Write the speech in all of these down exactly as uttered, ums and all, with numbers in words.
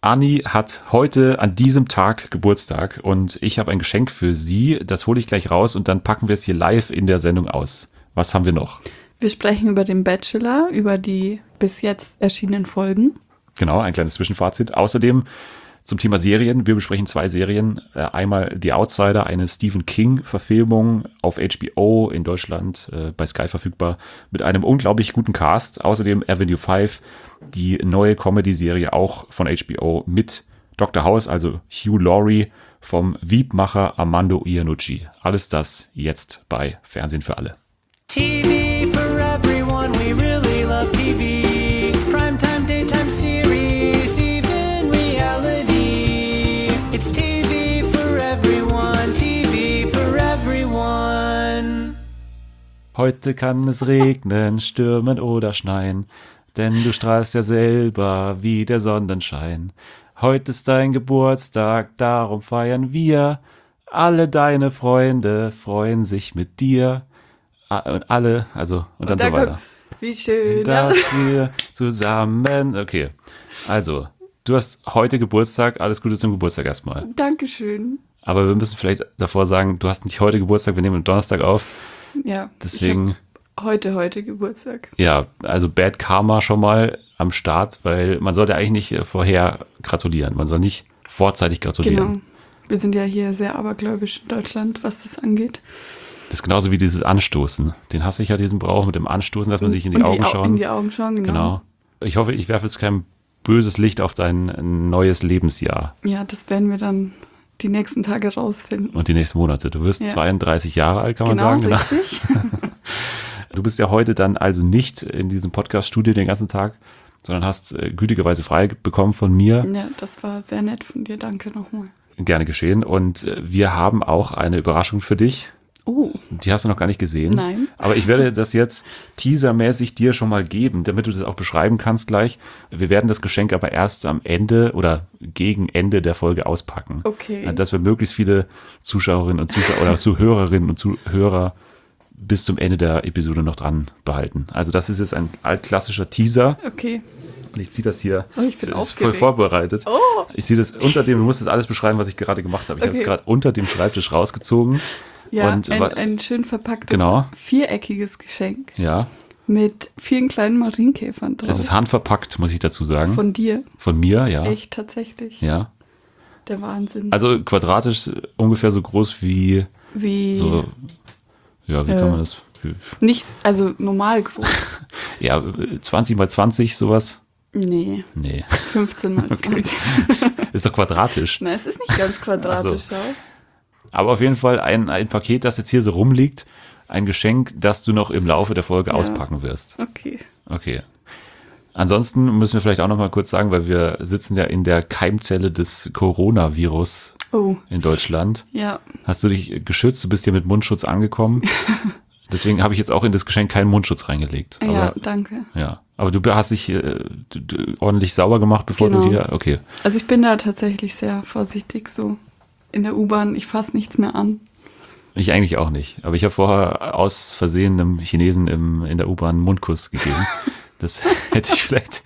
Ani hat heute an diesem Tag Geburtstag und ich habe ein Geschenk für sie. Das hole ich gleich raus und dann packen wir es hier live in der Sendung aus. Was haben wir noch? Wir sprechen über den Bachelor, über die bis jetzt erschienenen Folgen. Genau, ein kleines Zwischenfazit. Außerdem zum Thema Serien. Wir besprechen zwei Serien. Einmal The Outsider, eine Stephen King-Verfilmung auf H B O in Deutschland, bei Sky verfügbar, mit einem unglaublich guten Cast. Außerdem Avenue fünf, die neue Comedy-Serie auch von H B O mit Doktor House, also Hugh Laurie vom Wiebmacher Armando Iannucci. Alles das jetzt bei Fernsehen für alle. T V for everyone, we really love T V. Primetime, daytime series, even reality. It's T V for everyone, T V for everyone. Heute kann es regnen, stürmen oder schneien, denn du strahlst ja selber wie der Sonnenschein. Heute ist dein Geburtstag, darum feiern wir. Alle deine Freunde freuen sich mit dir. Und alle, also, und dann Und da so weiter. kommt, wie schön. Dass wir zusammen, okay. Also, du hast heute Geburtstag, alles Gute zum Geburtstag erstmal. Dankeschön. Aber wir müssen vielleicht davor sagen, du hast nicht heute Geburtstag, wir nehmen am Donnerstag auf. Ja. Deswegen, ich hab heute, heute Geburtstag. ja, also Bad Karma schon mal am Start, weil man sollte eigentlich nicht vorher gratulieren. Man soll nicht vorzeitig gratulieren. Genau. Wir sind ja hier sehr abergläubisch in Deutschland, was das angeht. Das ist genauso wie dieses Anstoßen. Den hasse ich ja, diesen Brauch mit dem Anstoßen, dass man sich in die Und Augen Au- schaut. In die Augen schauen, genau. Genau. Ich hoffe, ich werfe jetzt kein böses Licht auf dein neues Lebensjahr Ja, das werden wir dann die nächsten Tage rausfinden. und die nächsten Monate. Du wirst Ja. zweiunddreißig Jahre alt, kann man Genau, sagen. Genau. richtig. Du bist ja heute dann also nicht in diesem Podcast-Studio den ganzen Tag, sondern hast äh, gütigerweise frei bekommen von mir. Ja, das war sehr nett von dir. Danke nochmal. Gerne geschehen. Und äh, wir haben auch eine Überraschung für dich. Oh, Die hast du noch gar nicht gesehen. Nein. Aber ich werde das jetzt teasermäßig dir schon mal geben, damit du das auch beschreiben kannst gleich. Wir werden das Geschenk aber erst am Ende oder gegen Ende der Folge auspacken. okay. Dass wir möglichst viele Zuschauerinnen und Zuschauer oder Zuhörerinnen und Zuhörer bis zum Ende der Episode noch dran behalten. Also das ist jetzt ein altklassischer Teaser. Okay. Und ich ziehe das hier. Oh, ich bin das ist voll aufgeregt. vorbereitet. Oh. Ich ziehe das unter dem, du musst das alles beschreiben, was ich gerade gemacht habe. Ich habe es Okay. gerade unter dem Schreibtisch rausgezogen. Ja, Und ein, wa- ein schön verpacktes, Genau. viereckiges Geschenk Ja, mit vielen kleinen Marienkäfern drauf. es ist handverpackt, muss ich dazu sagen. Von dir. Von mir, ja. Echt, tatsächlich. Ja. Der Wahnsinn. Also quadratisch ungefähr so groß wie Wie so, ja, wie Äh. kann man das? nicht, also normal groß. Ja, zwanzig mal zwanzig, sowas? Nee, Nee, fünfzehn mal zwanzig. ist doch quadratisch. Na, es ist nicht ganz quadratisch, Ach schau. Aber auf jeden Fall ein, ein Paket, das jetzt hier so rumliegt, ein Geschenk, das du noch im Laufe der Folge Ja. auspacken wirst. Okay. Okay. Ansonsten müssen wir vielleicht auch noch mal kurz sagen, weil wir sitzen ja in der Keimzelle des Coronavirus Oh, in Deutschland. ja. Hast du dich geschützt? Du bist hier mit Mundschutz angekommen. Deswegen habe ich jetzt auch in das Geschenk keinen Mundschutz reingelegt. Aber, Ja, danke. ja. Aber du hast dich äh, du, du, ordentlich sauber gemacht, bevor Genau. du dir. Okay. Also ich bin da tatsächlich sehr vorsichtig so in der U-Bahn. Ich fasse nichts mehr an. Ich eigentlich auch nicht. Aber ich habe vorher aus Versehen einem Chinesen im, in der U-Bahn einen Mundkuss gegeben. Das hätte ich vielleicht,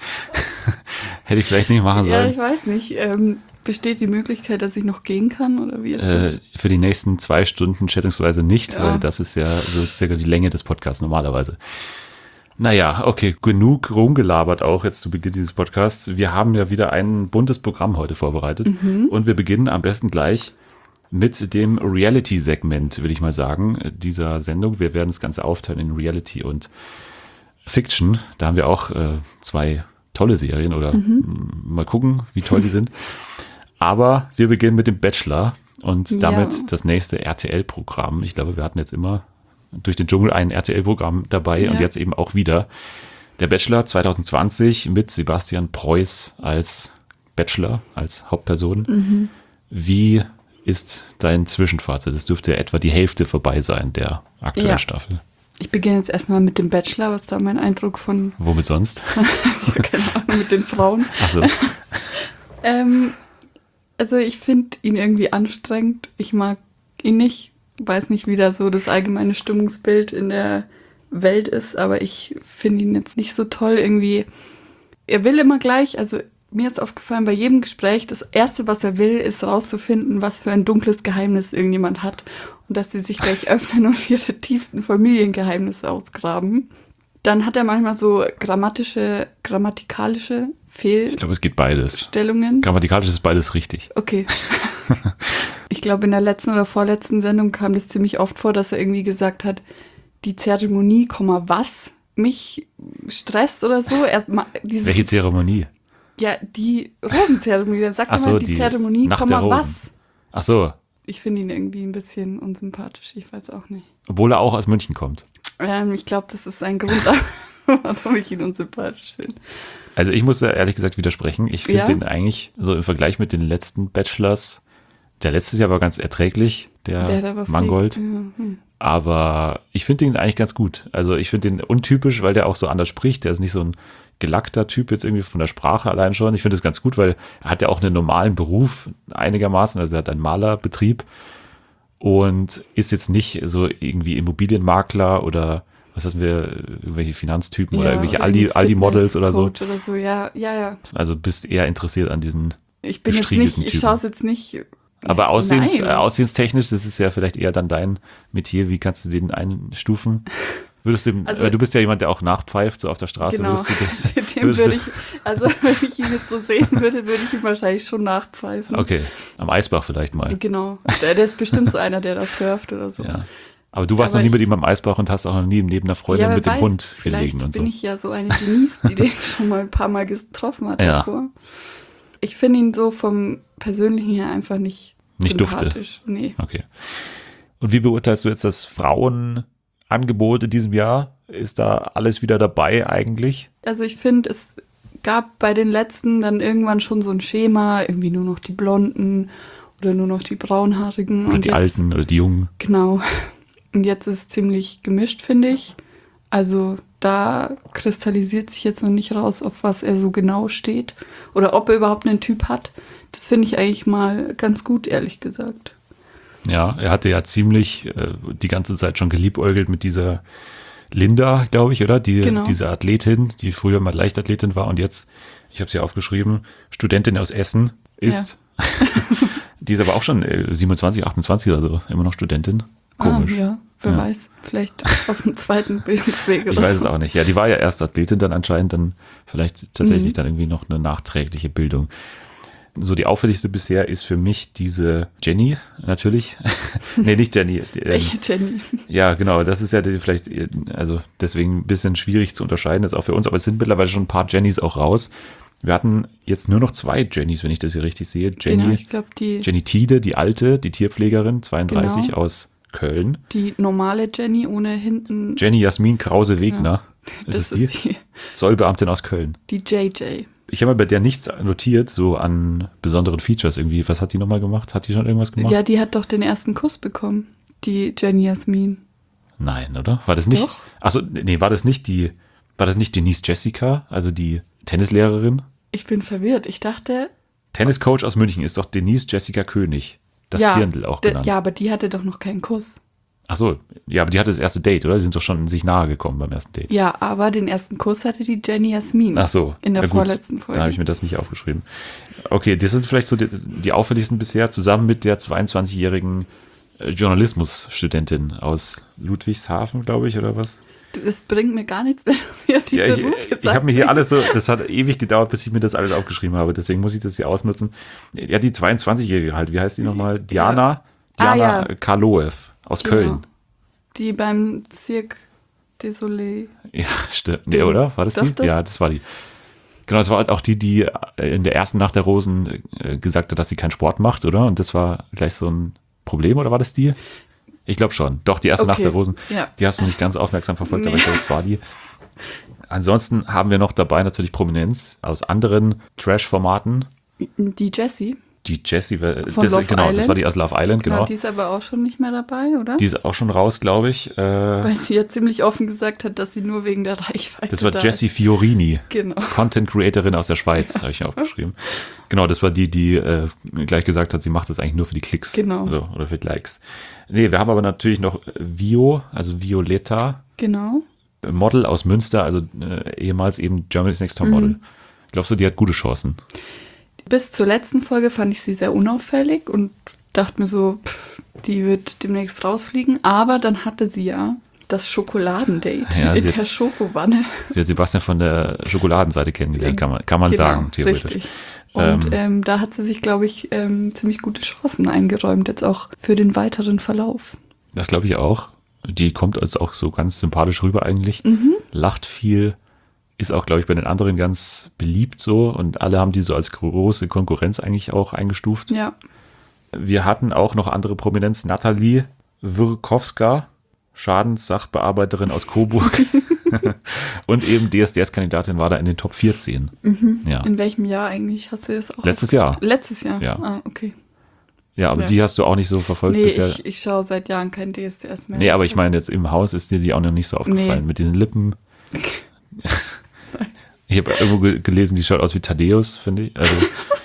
hätte ich vielleicht nicht machen Ja, sollen. ich weiß nicht. Ähm, besteht die Möglichkeit, dass ich noch gehen kann oder wie ist das? Äh, für die nächsten zwei Stunden schätzungsweise nicht, Ja. weil das ist ja so circa die Länge des Podcasts normalerweise. Naja, okay, genug rumgelabert auch jetzt zu Beginn dieses Podcasts. Wir haben ja wieder ein buntes Programm heute vorbereitet und wir beginnen am besten gleich mit dem Reality-Segment, will ich mal sagen, dieser Sendung. Wir werden das Ganze aufteilen in Reality und Fiction. Da haben wir auch äh, zwei tolle Serien oder m, mal gucken, wie toll die sind. Aber wir beginnen mit dem Bachelor und damit Ja. das nächste R T L-Programm. Ich glaube, wir hatten jetzt immer durch den Dschungel ein R T L-Programm dabei Ja. und jetzt eben auch wieder. Der Bachelor zwanzig zwanzig mit Sebastian Preuß als Bachelor, als Hauptperson. Mhm. Wie ist dein Zwischenfazit? Es dürfte etwa die Hälfte vorbei sein der aktuellen Ja. Staffel. Ich beginne jetzt erstmal mit dem Bachelor, was da mein Eindruck von, Womit sonst? ja, keine Ahnung, mit den Frauen. Achso, Ähm, also ich finde ihn irgendwie anstrengend. Ich mag ihn nicht. Weiß nicht, wie da so das allgemeine Stimmungsbild in der Welt ist, aber ich finde ihn jetzt nicht so toll. Irgendwie, er will immer gleich, also mir ist aufgefallen, bei jedem Gespräch, das Erste, was er will, ist rauszufinden, was für ein dunkles Geheimnis irgendjemand hat. Und dass sie sich gleich öffnen und ihre tiefsten Familiengeheimnisse ausgraben. Dann hat er manchmal so grammatische, grammatikalische Fehlstellungen. Ich glaube, es geht beides. Grammatikalisch ist beides richtig. Okay. Ich glaube, in der letzten oder vorletzten Sendung kam das ziemlich oft vor, dass er irgendwie gesagt hat, die Zeremonie, was mich stresst oder so. Er, dieses, Welche Zeremonie? Ja, die Rosenzeremonie. Dann sagt Ach er so, mal die, die Zeremonie, Nacht der Rosen. was. Ach so. Ich finde ihn irgendwie ein bisschen unsympathisch. Ich weiß auch nicht. Obwohl er auch aus München kommt. Ähm, ich glaube, das ist ein Grund, warum ich ihn unsympathisch finde. Also ich muss da ehrlich gesagt widersprechen. Ich finde Ja? den eigentlich so im Vergleich mit den letzten Bachelors, der letztes Jahr war ganz erträglich, der, Der, der war Mangold. fake. Ja, hm. Aber ich finde den eigentlich ganz gut. Also ich finde den untypisch, weil der auch so anders spricht. Der ist nicht so ein gelackter Typ jetzt irgendwie von der Sprache allein schon. Ich finde das ganz gut, weil er hat ja auch einen normalen Beruf einigermaßen. Also er hat einen Malerbetrieb und ist jetzt nicht so irgendwie Immobilienmakler oder was hatten wir, irgendwelche Finanztypen Ja, oder irgendwelche oder Aldi, irgendwie Aldi-Models oder so. Fitnesscoach oder so. Ja, ja, ja. Also bist eher interessiert an diesen Ich bin jetzt gestriegelten nicht, ich Typen. schaue es jetzt nicht. Aber aussehens, Nein. äh, aussehenstechnisch, das ist ja vielleicht eher dann dein Metier. Wie kannst du den einstufen? Würdest du, dem, Also- äh, du bist ja jemand, der auch nachpfeift, so auf der Straße. Genau. Würdest du den, Dem würdest würde du- ich, also wenn ich ihn jetzt so sehen würde, würde ich ihm wahrscheinlich schon nachpfeifen. Okay, am Eisbach vielleicht mal. Genau. Der, der ist bestimmt so einer, der das surft oder so. Ja. Aber du warst Aber noch nie mit ich- ihm am Eisbach und hast auch noch nie neben einer Freundin wer mit dem weiß, Hund vielleicht gelegen und so. bin ich ja so eine Denise, die den schon mal ein paar Mal getroffen hat Ja. davor. Ich finde ihn so vom Persönlichen her einfach nicht, Nicht dufte. sympathisch. Nee. Okay. Und wie beurteilst du jetzt das Frauenangebot in diesem Jahr? Ist da alles wieder dabei eigentlich? Also ich finde, es gab bei den letzten dann irgendwann schon so ein Schema, irgendwie nur noch die Blonden oder nur noch die Braunhaarigen. Oder und die jetzt, Alten oder die Jungen? Genau. Und jetzt ist es ziemlich gemischt, finde ich. Also da kristallisiert sich jetzt noch nicht raus, auf was er so genau steht oder ob er überhaupt einen Typ hat. Das finde ich eigentlich mal ganz gut, ehrlich gesagt. Ja, er hatte ja ziemlich äh, die ganze Zeit schon geliebäugelt mit dieser Linda, glaube ich, oder? Die, Genau. Diese Athletin, die früher mal Leichtathletin war und jetzt, ich habe sie aufgeschrieben, Studentin aus Essen ist. Die ist aber auch schon äh, siebenundzwanzig, achtundzwanzig oder so, immer noch Studentin. Komisch. Ah, ja, wer Ja. weiß. Vielleicht auf dem zweiten Bildungsweg oder Ich weiß es so. auch nicht. Ja, die war ja erst Athletin, dann anscheinend dann vielleicht tatsächlich Mhm. dann irgendwie noch eine nachträgliche Bildung. So die auffälligste bisher ist für mich diese Jenny, natürlich. Nee, nicht Jenny. die, ähm, Welche Jenny? Ja, genau, das ist ja die vielleicht, also deswegen ein bisschen schwierig zu unterscheiden, jetzt auch für uns, aber es sind mittlerweile schon ein paar Jennys auch raus. Wir hatten jetzt nur noch zwei Jennys, wenn ich das hier richtig sehe. Jenny, Genau, ich glaube, die, Jenny Tiede, die alte, die Tierpflegerin, zweiunddreißig, Genau. aus Köln. die normale Jenny ohne hinten. Jenny Jasmin Krause-Wegner, ist das es die? ist die, Zollbeamtin aus Köln. die J J. Ich habe mir bei der nichts notiert, so an besonderen Features irgendwie. Was hat die nochmal gemacht? Hat die schon irgendwas gemacht? Ja, die hat doch den ersten Kuss bekommen. Die Jenny Jasmin. Nein, oder? War das nicht? Doch. Achso, nee, war das nicht die, war das nicht Denise Jessica, also die Tennislehrerin? Ich bin verwirrt. Ich dachte. Tenniscoach aus München ist doch Denise Jessica König. Das ja, Dirndl auch d- genannt. Ja, aber die hatte doch noch keinen Kuss. Achso, ja, aber die hatte das erste Date, oder? Die sind doch schon sich nahe gekommen beim ersten Date. Ja, aber den ersten Kuss hatte die Jenny Jasmin. Ach so. In der ja, gut. vorletzten Folge. Da habe ich mir das nicht aufgeschrieben. Okay, das sind vielleicht so die, die auffälligsten bisher, zusammen mit der zweiundzwanzigjährigen äh, Journalismusstudentin aus Ludwigshafen, glaube ich, oder was? Das bringt mir gar nichts, wenn du mir die Ja, ich Berufe ich sagst. habe mir hier alles so, das hat ewig gedauert, bis ich mir das alles aufgeschrieben habe, deswegen muss ich das hier ausnutzen. Ja, die zweiundzwanzigjährige halt, wie heißt die nochmal? Diana, Ah, Diana ja. Karloev aus Genau. Köln. Die beim Cirque du Soleil. Ja, stimmt. Nee, oder? War das Doch, die? das- Ja, das war die. Genau, das war halt auch die, die äh, in der ersten Nacht der Rosen äh, gesagt hat, dass sie keinen Sport macht, oder? Und das war gleich so ein Problem, oder war das die? Ich glaube schon. Doch, die erste Okay, Nacht der Rosen, ja. die hast du nicht ganz aufmerksam verfolgt, aber Nee. ich glaube, das war die. Ansonsten haben wir noch dabei natürlich Prominenz aus anderen Trash-Formaten. Die Jessie. Die Jessie, äh, Von das, Love genau, das Island. war die aus Love Island, Genau. genau. Die ist aber auch schon nicht mehr dabei, oder? Die ist auch schon raus, glaube ich. Äh, Weil sie ja ziemlich offen gesagt hat, dass sie nur wegen der Reichweite das war da Jessie ist. Fiorini. Genau. Content Creatorin aus der Schweiz, habe ich mir aufgeschrieben. Genau, das war die, die äh, gleich gesagt hat, sie macht das eigentlich nur für die Klicks. Genau. Also, oder für die Likes. Nee, wir haben aber natürlich noch Vio, also Violetta, Genau. Model aus Münster, also äh, ehemals eben Germany's Next Top Model. Mhm. Glaubst du, die hat gute Chancen? Bis zur letzten Folge fand ich sie sehr unauffällig und dachte mir so, pff, die wird demnächst rausfliegen. Aber dann hatte sie ja das Schokoladendate Ja, in sie der hat- Schokowanne. Sie hat Sebastian von der Schokoladenseite kennengelernt, kann man, kann man Genau, sagen, theoretisch. Richtig. Und Ähm, ähm, da hat sie sich, glaube ich, ähm, ziemlich gute Chancen eingeräumt, jetzt auch für den weiteren Verlauf. Das glaube ich auch. Die kommt als auch so ganz sympathisch rüber eigentlich. Mhm. Lacht viel. Ist auch, glaube ich, bei den anderen ganz beliebt so. Und alle haben die so als große Konkurrenz eigentlich auch eingestuft. Ja, Wir hatten auch noch andere Prominenz. Nathalie Wirkowska, Schadenssachbearbeiterin aus Coburg. Und eben D S D S-Kandidatin war da in den Top vierzehn. Ja. in welchem Jahr eigentlich hast du das auch? Letztes Jahr. Letztes Jahr? Ja. Ah, okay. Ja, aber Ja. die hast du auch nicht so verfolgt Nee, bisher. ich, ich schaue seit Jahren kein D S D S mehr. Nee, aber ich meine, jetzt im Haus ist dir die auch noch nicht so aufgefallen. Nee. Mit diesen Lippen. Ich habe irgendwo ge- gelesen, die schaut aus wie Thaddeus, finde ich. Also,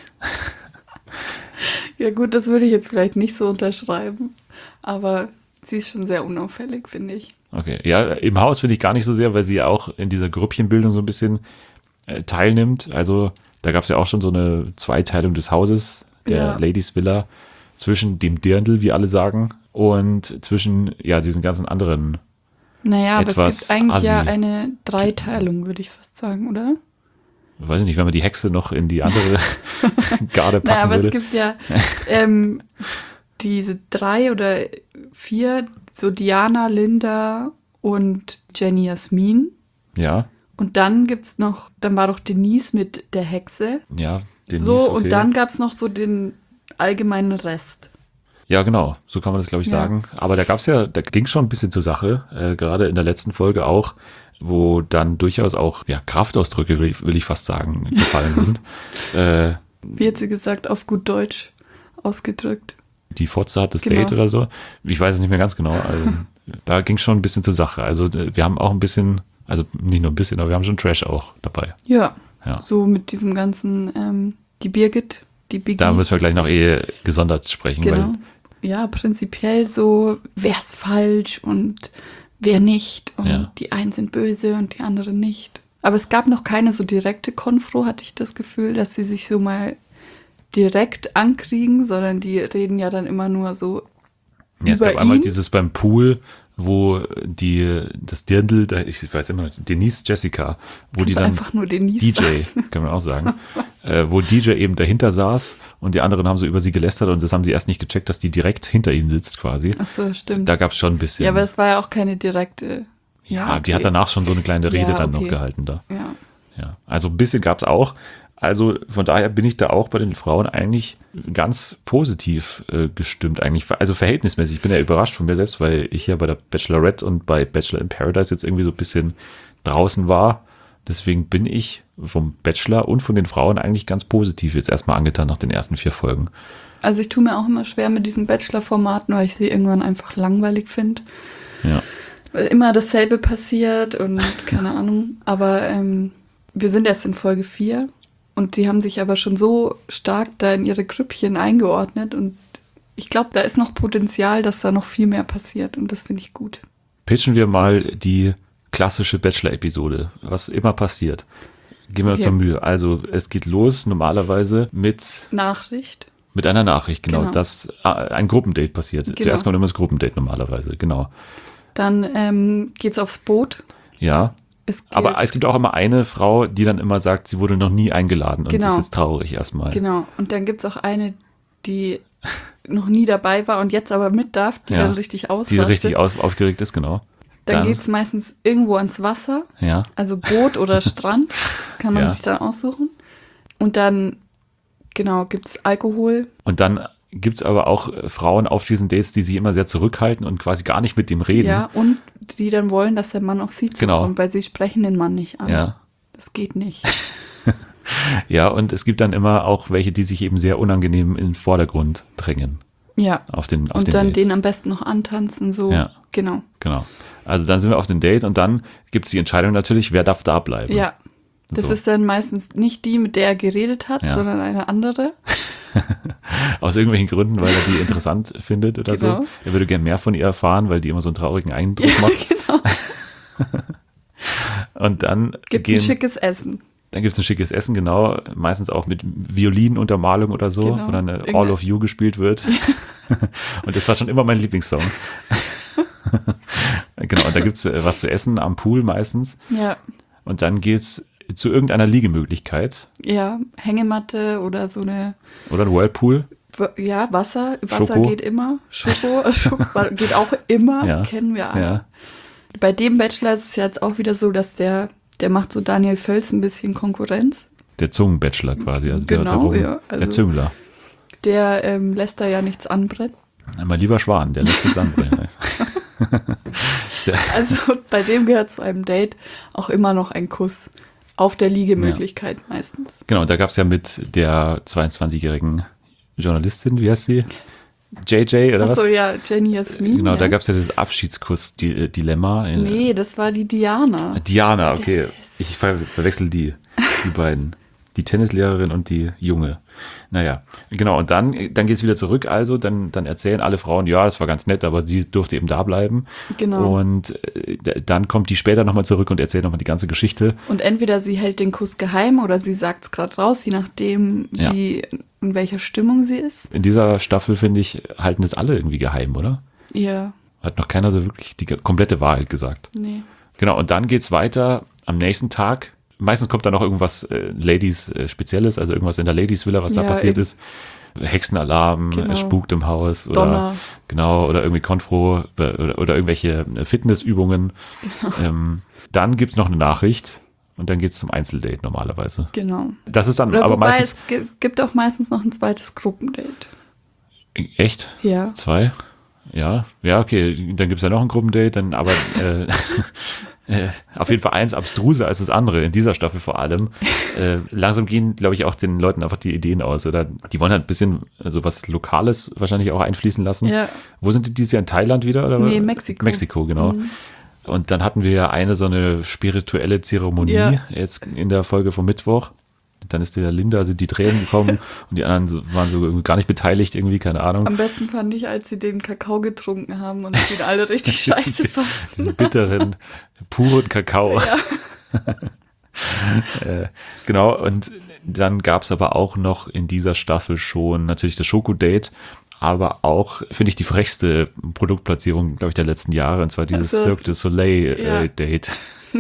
Ja gut, das würde ich jetzt vielleicht nicht so unterschreiben, aber sie ist schon sehr unauffällig, finde ich. okay. Ja, im Haus finde ich gar nicht so sehr, weil sie ja auch in dieser Grüppchenbildung so ein bisschen äh, teilnimmt. Also da gab es ja auch schon so eine Zweiteilung des Hauses, der Ja. Ladies Villa, zwischen dem Dirndl, wie alle sagen, und zwischen ja diesen ganzen anderen. Naja, aber es Etwas gibt eigentlich ja assi. eine Dreiteilung, würde ich fast sagen, oder? Weiß ich nicht, wenn man die Hexe noch in die andere Garde packen Naja, aber würde. es gibt ja ähm, diese drei oder vier, so Diana, Linda und Jenny Jasmin. Ja, Und dann gibt's noch, dann war doch Denise mit der Hexe. ja. Denise, so, okay. und dann gab's noch so den allgemeinen Rest. Ja, genau, so kann man das, glaube ich, Ja. sagen. Aber da gab's ja, da ging schon ein bisschen zur Sache, äh, gerade in der letzten Folge auch, wo dann durchaus auch ja, Kraftausdrücke, will ich, will ich fast sagen, gefallen sind. äh, Wie hat sie gesagt, auf gut Deutsch ausgedrückt. die Fotze hat das Genau. Date oder so. Ich weiß es nicht mehr ganz genau. Also, da ging schon ein bisschen zur Sache. Also äh, wir haben auch ein bisschen, also nicht nur ein bisschen, aber wir haben schon Trash auch dabei. Ja, Ja. so mit diesem ganzen, ähm, die Birgit, die Biggie. Da müssen wir gleich noch eh gesondert sprechen, Genau. weil Ja, prinzipiell so, wer ist falsch und wer nicht. Und Ja. die einen sind böse und die anderen nicht. Aber es gab noch keine so direkte Konfro, hatte ich das Gefühl, dass sie sich so mal direkt ankriegen, sondern die reden ja dann immer nur so ja, es über gab einmal ihn. dieses beim Pool, wo die, das Dirndl, da- ich weiß immer noch, Denise Jessica, wo die Kannst dann einfach nur Denise D sagen. J, kann man auch sagen, äh, wo D J eben dahinter saß und die anderen haben so über sie gelästert und das haben sie erst nicht gecheckt, dass die direkt hinter ihnen sitzt quasi. Ach so, stimmt. Da gab es schon ein bisschen. Ja, aber es war ja auch keine direkte. ja, die okay. hat danach schon so eine kleine Rede Ja, dann noch okay. gehalten da. Ja. Ja, also ein bisschen gab es auch. Also von daher bin ich da auch bei den Frauen eigentlich ganz positiv äh, gestimmt eigentlich. Also verhältnismäßig. Ich bin ja überrascht von mir selbst, weil ich ja bei der Bachelorette und bei Bachelor in Paradise jetzt irgendwie so ein bisschen draußen war. Deswegen bin ich vom Bachelor und von den Frauen eigentlich ganz positiv jetzt erstmal angetan nach den ersten vier Folgen. Also ich tue mir auch immer schwer mit diesen Bachelor-Formaten, weil ich sie irgendwann einfach langweilig finde. Ja. Weil immer dasselbe passiert und keine Ahnung. Aber ähm, wir sind erst in Folge vier und die haben sich aber schon so stark da in ihre Grüppchen eingeordnet und ich glaube, da ist noch Potenzial, dass da noch viel mehr passiert und das finde ich gut. Pitchen wir mal die klassische Bachelor-Episode, was immer passiert. Geben wir uns Okay. mal Mühe. Also es geht los normalerweise mit Nachricht. Mit einer Nachricht, genau, Genau. dass äh, ein Gruppendate passiert. Genau. Zuerst kommt immer das Gruppendate normalerweise, genau. Dann ähm, geht's aufs Boot. Ja, Es geht, aber es gibt auch immer eine Frau, die dann immer sagt, sie wurde noch nie eingeladen und Genau. sie ist jetzt traurig erstmal. Genau. Und dann gibt's auch eine, die noch nie dabei war und jetzt aber mit darf, die Ja. dann richtig Die ausrastet. richtig auf, aufgeregt ist, genau. Dann, Dann- geht's meistens irgendwo ans Wasser, Ja, also Boot oder Strand, kann man Ja. sich dann aussuchen. Und dann, genau, gibt's Alkohol. und dann gibt es aber auch äh, Frauen auf diesen Dates, die sich immer sehr zurückhalten und quasi gar nicht mit dem reden. Ja, und die dann wollen, dass der Mann auf sie zukommt, Genau. weil sie sprechen den Mann nicht an. Ja. Das geht nicht. Ja, und es gibt dann immer auch welche, die sich eben sehr unangenehm in den Vordergrund drängen Ja. auf den, auf Und den dann Dates. den am besten noch antanzen, so. Ja. Genau. Genau. Also dann sind wir auf dem Date und dann gibt es die Entscheidung natürlich, wer darf da bleiben. Ja. Das So. ist dann meistens nicht die, mit der er geredet hat, Ja. sondern eine andere. Aus irgendwelchen Gründen, weil er die interessant findet oder Genau. so. Er würde gerne mehr von ihr erfahren, weil die immer so einen traurigen Eindruck macht. Genau. Und dann Gibt's gehen, ein schickes Essen. Dann gibt es ein schickes Essen, genau, meistens auch mit Violinuntermalung oder so, Genau. wo dann äh, Irgende- All of You gespielt wird. Und das war schon immer mein Lieblingssong. Genau, und da gibt es äh, was zu essen am Pool meistens. Ja, Und dann geht's zu irgendeiner Liegemöglichkeit ja, Hängematte oder so eine, oder ein Whirlpool. ja, Wasser. Wasser Schoko. geht immer. Schoko, Schoko geht auch immer, Ja. kennen wir alle. Ja, Bei dem Bachelor ist es ja jetzt auch wieder so, dass der, der macht so Daniel Völz ein bisschen Konkurrenz. der Zungenbachelor quasi, also der, der, Genau, Rum, ja, also- der Züngler. Der ähm, lässt da ja nichts anbrennen. Mein lieber Schwan, der lässt nichts anbrennen. Also bei dem gehört zu einem Date auch immer noch ein Kuss auf der Liegemöglichkeit meistens. Genau, da gab es ja mit der zweiundzwanzigjährigen Journalistin, wie heißt sie? J J oder was? Achso, ja, Jenny Jasmin. Genau, ja. da gab es ja das Abschiedskuss-Dilemma. Nee, das war die Diana. Diana, okay. Ich ver verwechsel die, die beiden. Die Tennislehrerin und die Junge. Naja, genau. Und dann, dann geht es wieder zurück. Also, dann, dann erzählen alle Frauen, ja, das war ganz nett, aber sie durfte eben da bleiben. Genau. Und äh, dann kommt die später nochmal zurück und erzählt nochmal die ganze Geschichte. Und entweder sie hält den Kuss geheim oder sie sagt es gerade raus, je nachdem, Ja. wie, in welcher Stimmung sie ist. In dieser Staffel, finde ich, halten das alle irgendwie geheim, oder? Ja, Hat noch keiner so wirklich die komplette Wahrheit gesagt. nee. Genau, und dann geht's weiter am nächsten Tag. Meistens kommt da noch irgendwas äh, Ladies äh, Spezielles, also irgendwas in der Ladies Villa, was da Ja, passiert eben. ist. Hexenalarm, Genau. es spukt im Haus oder Donner. genau, oder irgendwie Konfro äh, oder, oder irgendwelche äh, Fitnessübungen. Genau. Ähm, dann gibt's noch eine Nachricht und dann geht's zum Einzeldate normalerweise. Genau. Das ist dann Oder aber wobei meistens es gi- gibt auch meistens noch ein zweites Gruppendate. echt? Ja. Zwei? Ja, ja, okay. Dann gibt's ja noch ein Gruppendate, dann aber äh, äh, auf jeden Fall eins abstruser als das andere, in dieser Staffel vor allem. Äh, langsam gehen, glaube ich, auch den Leuten einfach die Ideen aus. Oder die wollen halt ein bisschen so was Lokales wahrscheinlich auch einfließen lassen. Ja. Wo sind die dieses Jahr? In Thailand wieder? Oder? Nee, Mexiko. Mexiko, genau. Mhm. Und dann hatten wir ja eine so eine spirituelle Zeremonie Ja. jetzt in der Folge vom Mittwoch. Dann ist der Linda, sind die Tränen gekommen und die anderen so- waren so irgendwie gar nicht beteiligt, irgendwie, keine Ahnung. Am besten fand ich, als sie den Kakao getrunken haben und ihn alle richtig Diesen- scheiße fanden. Diesen bitteren, puren Kakao. Ja. äh, genau, und dann gab es aber auch noch in dieser Staffel schon natürlich das Schokodate, aber auch, finde ich, die frechste Produktplatzierung, glaube ich, der letzten Jahre, und zwar dieses Also, Cirque du Soleil ja. äh, Date.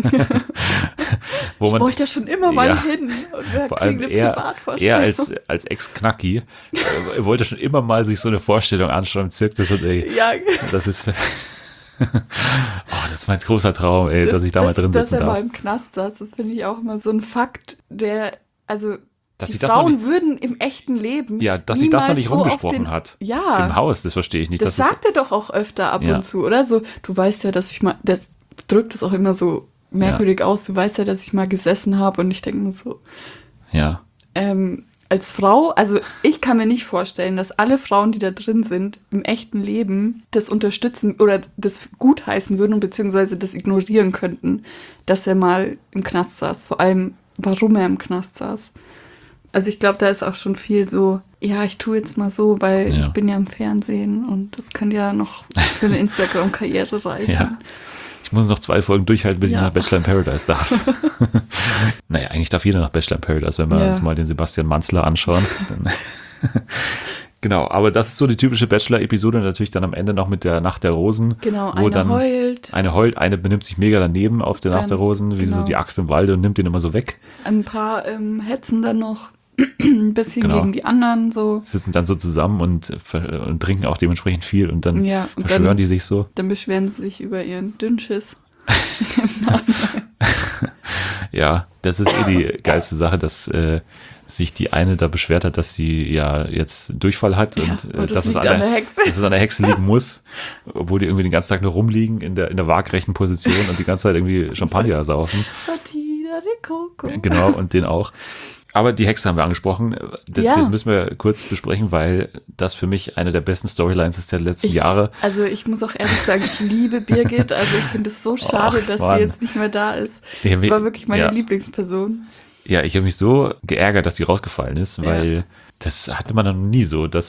Wo Ich man, wollte ja schon immer mal Ja. hin und wir vor allem kriegen eine er, Privatvorstellung. er als, als Ex-Knacki äh, er wollte schon immer mal sich so eine Vorstellung anschauen im Cirque du Soleil. ja, Das ist, oh, das ist mein großer Traum, ey, dass ich da mal drin dass sitzen er darf. mal im Knast saß, das finde ich auch immer so ein Fakt, der, also Dass die sich das noch Frauen nicht- würden im echten Leben Ja, dass sich das noch niemals nicht so auf rumgesprochen den, hat. Ja, Im Haus, das verstehe ich nicht. das Das, sagt er doch auch öfter ab Ja. und zu, oder? So, du weißt ja, dass ich mal, das drückt es auch immer so merkwürdig aus, du weißt ja, dass ich mal gesessen habe und ich denke mir so, ist, ja, ähm, als Frau, also ich kann mir nicht vorstellen, dass alle Frauen, die da drin sind, im echten Leben das unterstützen oder das gutheißen würden, beziehungsweise das ignorieren könnten, dass er mal im Knast saß. Vor allem, warum er im Knast saß. Also ich glaube, da ist auch schon viel so, ja, ich tue jetzt mal so, weil Ja. ich bin ja im Fernsehen und das kann ja noch für eine Instagram-Karriere reichen. ja. Ich muss noch zwei Folgen durchhalten, bis Ja. ich nach Bachelor in Paradise darf. Naja, eigentlich darf jeder nach Bachelor in Paradise, wenn wir Ja. uns mal den Sebastian Manzler anschauen. Dann genau, aber das ist so die typische Bachelor-Episode, natürlich dann am Ende noch mit der Nacht der Rosen. Genau, wo einer dann heult, Eine heult, eine benimmt sich mega daneben auf der Dann, Nacht der Rosen, wie so genau. die Axt im Walde und nimmt den immer so weg. ein paar ähm, hetzen dann noch ein bisschen Genau. gegen die anderen, so. Sitzen dann so zusammen und, äh, ver- und trinken auch dementsprechend viel und dann Ja, und verschwören dann- die sich so. Dann beschweren sie sich über ihren Dünnschiss. Ja, das ist eh die geilste Sache, dass äh, sich die eine da beschwert hat, dass sie ja jetzt Durchfall hat Ja, und, äh, und das dass, es liegt an an der, der Hexe. dass es an der Hexe liegen muss, obwohl die irgendwie den ganzen Tag nur rumliegen in der, in der waagrechten Position und die ganze Zeit irgendwie Champagner saufen. Fatina de Coco. Genau, und den auch. Aber die Hexe haben wir angesprochen. Das, Ja. das müssen wir kurz besprechen, weil das für mich eine der besten Storylines ist der letzten Ich, Jahre. Also ich muss auch ehrlich sagen, ich liebe Birgit. Also ich finde es so schade, Ach, dass Mann. sie jetzt nicht mehr da ist. Ich hab Sie mich- war wirklich meine ja. Lieblingsperson. Ja, ich habe mich so geärgert, dass die rausgefallen ist, weil Ja. das hatte man noch nie so, dass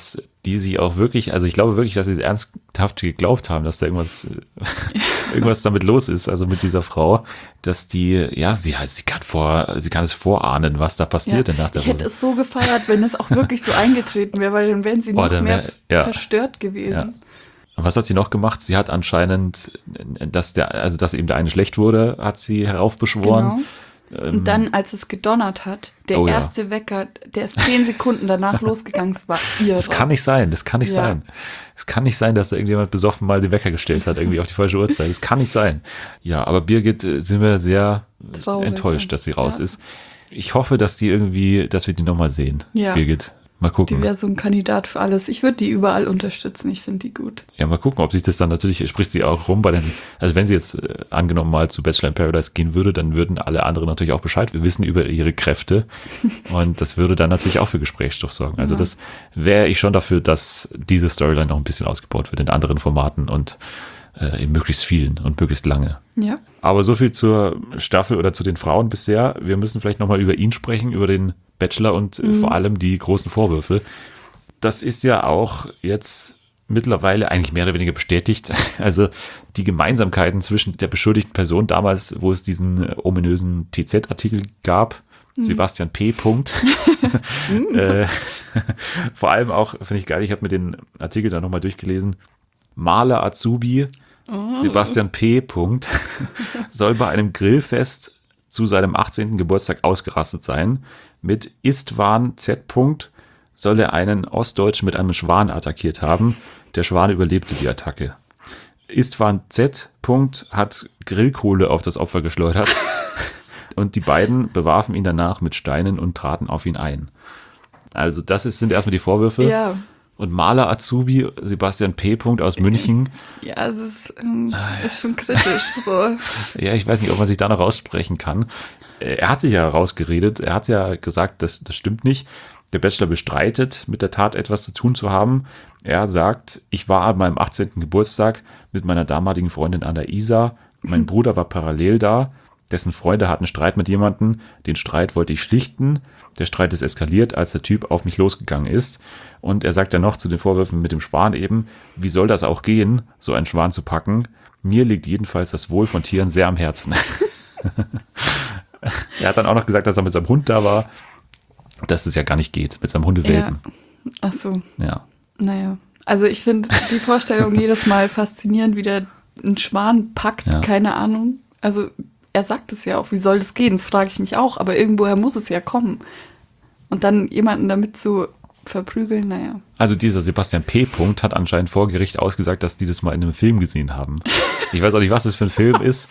die sie auch wirklich, also ich glaube wirklich, dass sie es ernsthaft geglaubt haben, dass da irgendwas, irgendwas damit los ist, also mit dieser Frau, dass die, ja, sie, sie kann vor, sie kann es vorahnen, was da passiert Ja, nach der ich hätte es so gefeiert, wenn es auch wirklich so eingetreten wäre, weil dann wären sie Boah, noch dann mehr wär- ja. verstört gewesen. Ja. Und was hat sie noch gemacht? Sie hat anscheinend, dass der, also dass eben der eine schlecht wurde, hat sie heraufbeschworen. Genau. Und dann, als es gedonnert hat, der Oh ja. erste Wecker, der ist zehn Sekunden danach losgegangen, es war ihr. Das kann nicht sein, das kann nicht Ja. sein. Es kann nicht sein, dass da irgendjemand besoffen mal den Wecker gestellt hat, irgendwie auf die falsche Uhrzeit. Das kann nicht sein. Ja, aber Birgit äh, sind wir sehr Traurig, enttäuscht, ja. dass sie raus Ja. ist. Ich hoffe, dass die irgendwie, dass wir die nochmal sehen, Ja. Birgit. Mal Die gucken. wäre so ein Kandidat für alles. Ich würde die überall unterstützen, ich finde die gut. Ja, mal gucken, ob sich das dann natürlich, spricht sie auch rum bei den, also wenn sie jetzt äh, angenommen mal zu Bachelor in Paradise gehen würde, dann würden alle anderen natürlich auch Bescheid wissen über ihre Kräfte und das würde dann natürlich auch für Gesprächsstoff sorgen. Also Ja. das wäre ich schon dafür, dass diese Storyline noch ein bisschen ausgebaut wird in anderen Formaten und äh, in möglichst vielen und möglichst lange. Ja. Aber so viel zur Staffel oder zu den Frauen bisher. Wir müssen vielleicht nochmal über ihn sprechen, über den Bachelor und äh, vor allem die großen Vorwürfe. Das ist ja auch jetzt mittlerweile eigentlich mehr oder weniger bestätigt. Also die Gemeinsamkeiten zwischen der beschuldigten Person damals, wo es diesen äh, ominösen T Z-Artikel gab, Sebastian P. Punkt. äh, vor allem auch, finde ich geil, ich habe mir den Artikel dann nochmal durchgelesen. Maler Azubi Sebastian P. Punkt soll bei einem Grillfest zu seinem achtzehnten Geburtstag ausgerastet sein. Mit Istvan Z. Punkt soll er einen Ostdeutschen mit einem Schwan attackiert haben. Der Schwan überlebte die Attacke. Istvan Z. Punkt hat Grillkohle auf das Opfer geschleudert und die beiden bewarfen ihn danach mit Steinen und traten auf ihn ein. Also das ist, sind erstmal die Vorwürfe. Ja. Und Maler Azubi Sebastian P. Punkt aus München. Ja, es ist, ähm, ist schon kritisch. So. Ja, ich weiß nicht, ob man sich da noch raussprechen kann. Er hat sich ja rausgeredet. Er hat ja gesagt, das, das stimmt nicht. Der Bachelor bestreitet, mit der Tat etwas zu tun zu haben. Er sagt, ich war an meinem achtzehnten Geburtstag mit meiner damaligen Freundin an der Isar. Mein Bruder war parallel da. Dessen Freunde hatten Streit mit jemandem. Den Streit wollte ich schlichten. Der Streit ist eskaliert, als der Typ auf mich losgegangen ist. Und er sagt ja noch zu den Vorwürfen mit dem Schwan eben, wie soll das auch gehen, so einen Schwan zu packen? Mir liegt jedenfalls das Wohl von Tieren sehr am Herzen. Er hat dann auch noch gesagt, dass er mit seinem Hund da war, dass es ja gar nicht geht, mit seinem Hundewelpen. Ja. Ach so, Ja. naja. Also ich finde die Vorstellung jedes Mal faszinierend, wie der einen Schwan packt, Ja. keine Ahnung. Also er sagt es ja auch, wie soll das gehen? Das frage ich mich auch, aber irgendwoher muss es ja kommen. Und dann jemanden damit zu verprügeln, naja. Also dieser Sebastian P. Punkt hat anscheinend vor Gericht ausgesagt, dass die das mal in einem Film gesehen haben. Ich weiß auch nicht, was das für ein Film ist.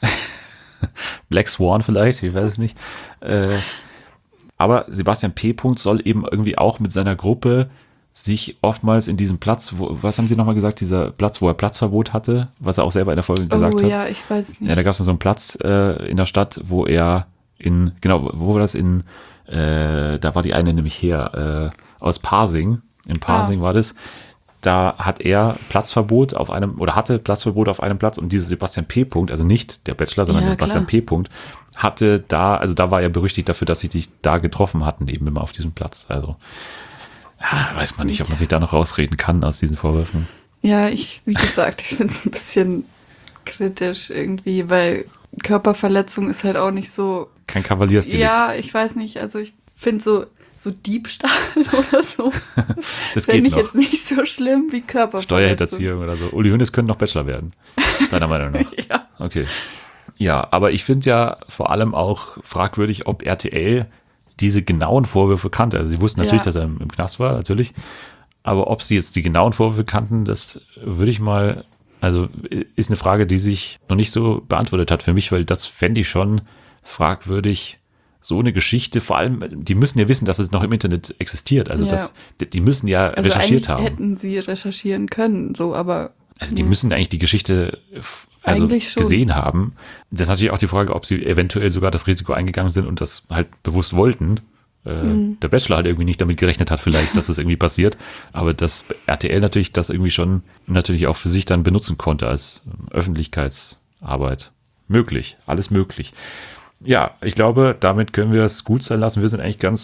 Black Swan vielleicht, ich weiß es nicht. Äh, aber Sebastian P. Punkt soll eben irgendwie auch mit seiner Gruppe sich oftmals in diesem Platz, wo, was haben Sie nochmal gesagt, dieser Platz, wo er Platzverbot hatte, was er auch selber in der Folge gesagt oh hat. ja, ich weiß nicht. Ja, da gab es so einen Platz äh, in der Stadt, wo er in, genau, wo war das in, äh, da war die eine nämlich her, äh, aus Pasing, in Pasing Ah. war das, da hat er Platzverbot auf einem, oder hatte Platzverbot auf einem Platz und dieser Sebastian P. Punkt, also nicht der Bachelor, sondern Ja, der Sebastian klar. P. Punkt, hatte da, also da war er berüchtigt dafür, dass sie dich da getroffen hatten, eben immer auf diesem Platz, also ja, weiß man nicht, ob man sich da noch rausreden kann aus diesen Vorwürfen. Ja, ich, wie gesagt, ich finde es ein bisschen kritisch irgendwie, weil Körperverletzung ist halt auch nicht so. Kein Kavaliersdelikt. Ja, ich weiß nicht, also ich finde so, so Diebstahl oder so Das fände geht ich noch. jetzt nicht so schlimm wie Körperverletzung. Steuerhinterziehung oder so. Uli Hoeneß könnte noch Bachelor werden, deiner Meinung nach. Ja. Okay. Ja, aber ich finde ja vor allem auch fragwürdig, ob R T L diese genauen Vorwürfe kannte. Also sie wussten natürlich, Ja. dass er im, im Knast war, natürlich. Aber ob sie jetzt die genauen Vorwürfe kannten, das würde ich mal, also ist eine Frage, die sich noch nicht so beantwortet hat für mich, weil das fände ich schon fragwürdig. So eine Geschichte, vor allem, die müssen ja wissen, dass es noch im Internet existiert. Also Ja. das, die müssen ja Also recherchiert eigentlich haben. hätten sie recherchieren können, so, aber Also die müssen eigentlich die Geschichte f- also Eigentlich schon. gesehen haben. Das ist natürlich auch die Frage, ob sie eventuell sogar das Risiko eingegangen sind und das halt bewusst wollten. Äh, Mhm. Der Bachelor halt irgendwie nicht damit gerechnet hat vielleicht, dass das irgendwie passiert. Aber dass R T L natürlich das irgendwie schon natürlich auch für sich dann benutzen konnte als Öffentlichkeitsarbeit. Möglich, alles möglich. Ja, ich glaube, damit können wir es gut sein lassen. Wir sind eigentlich ganz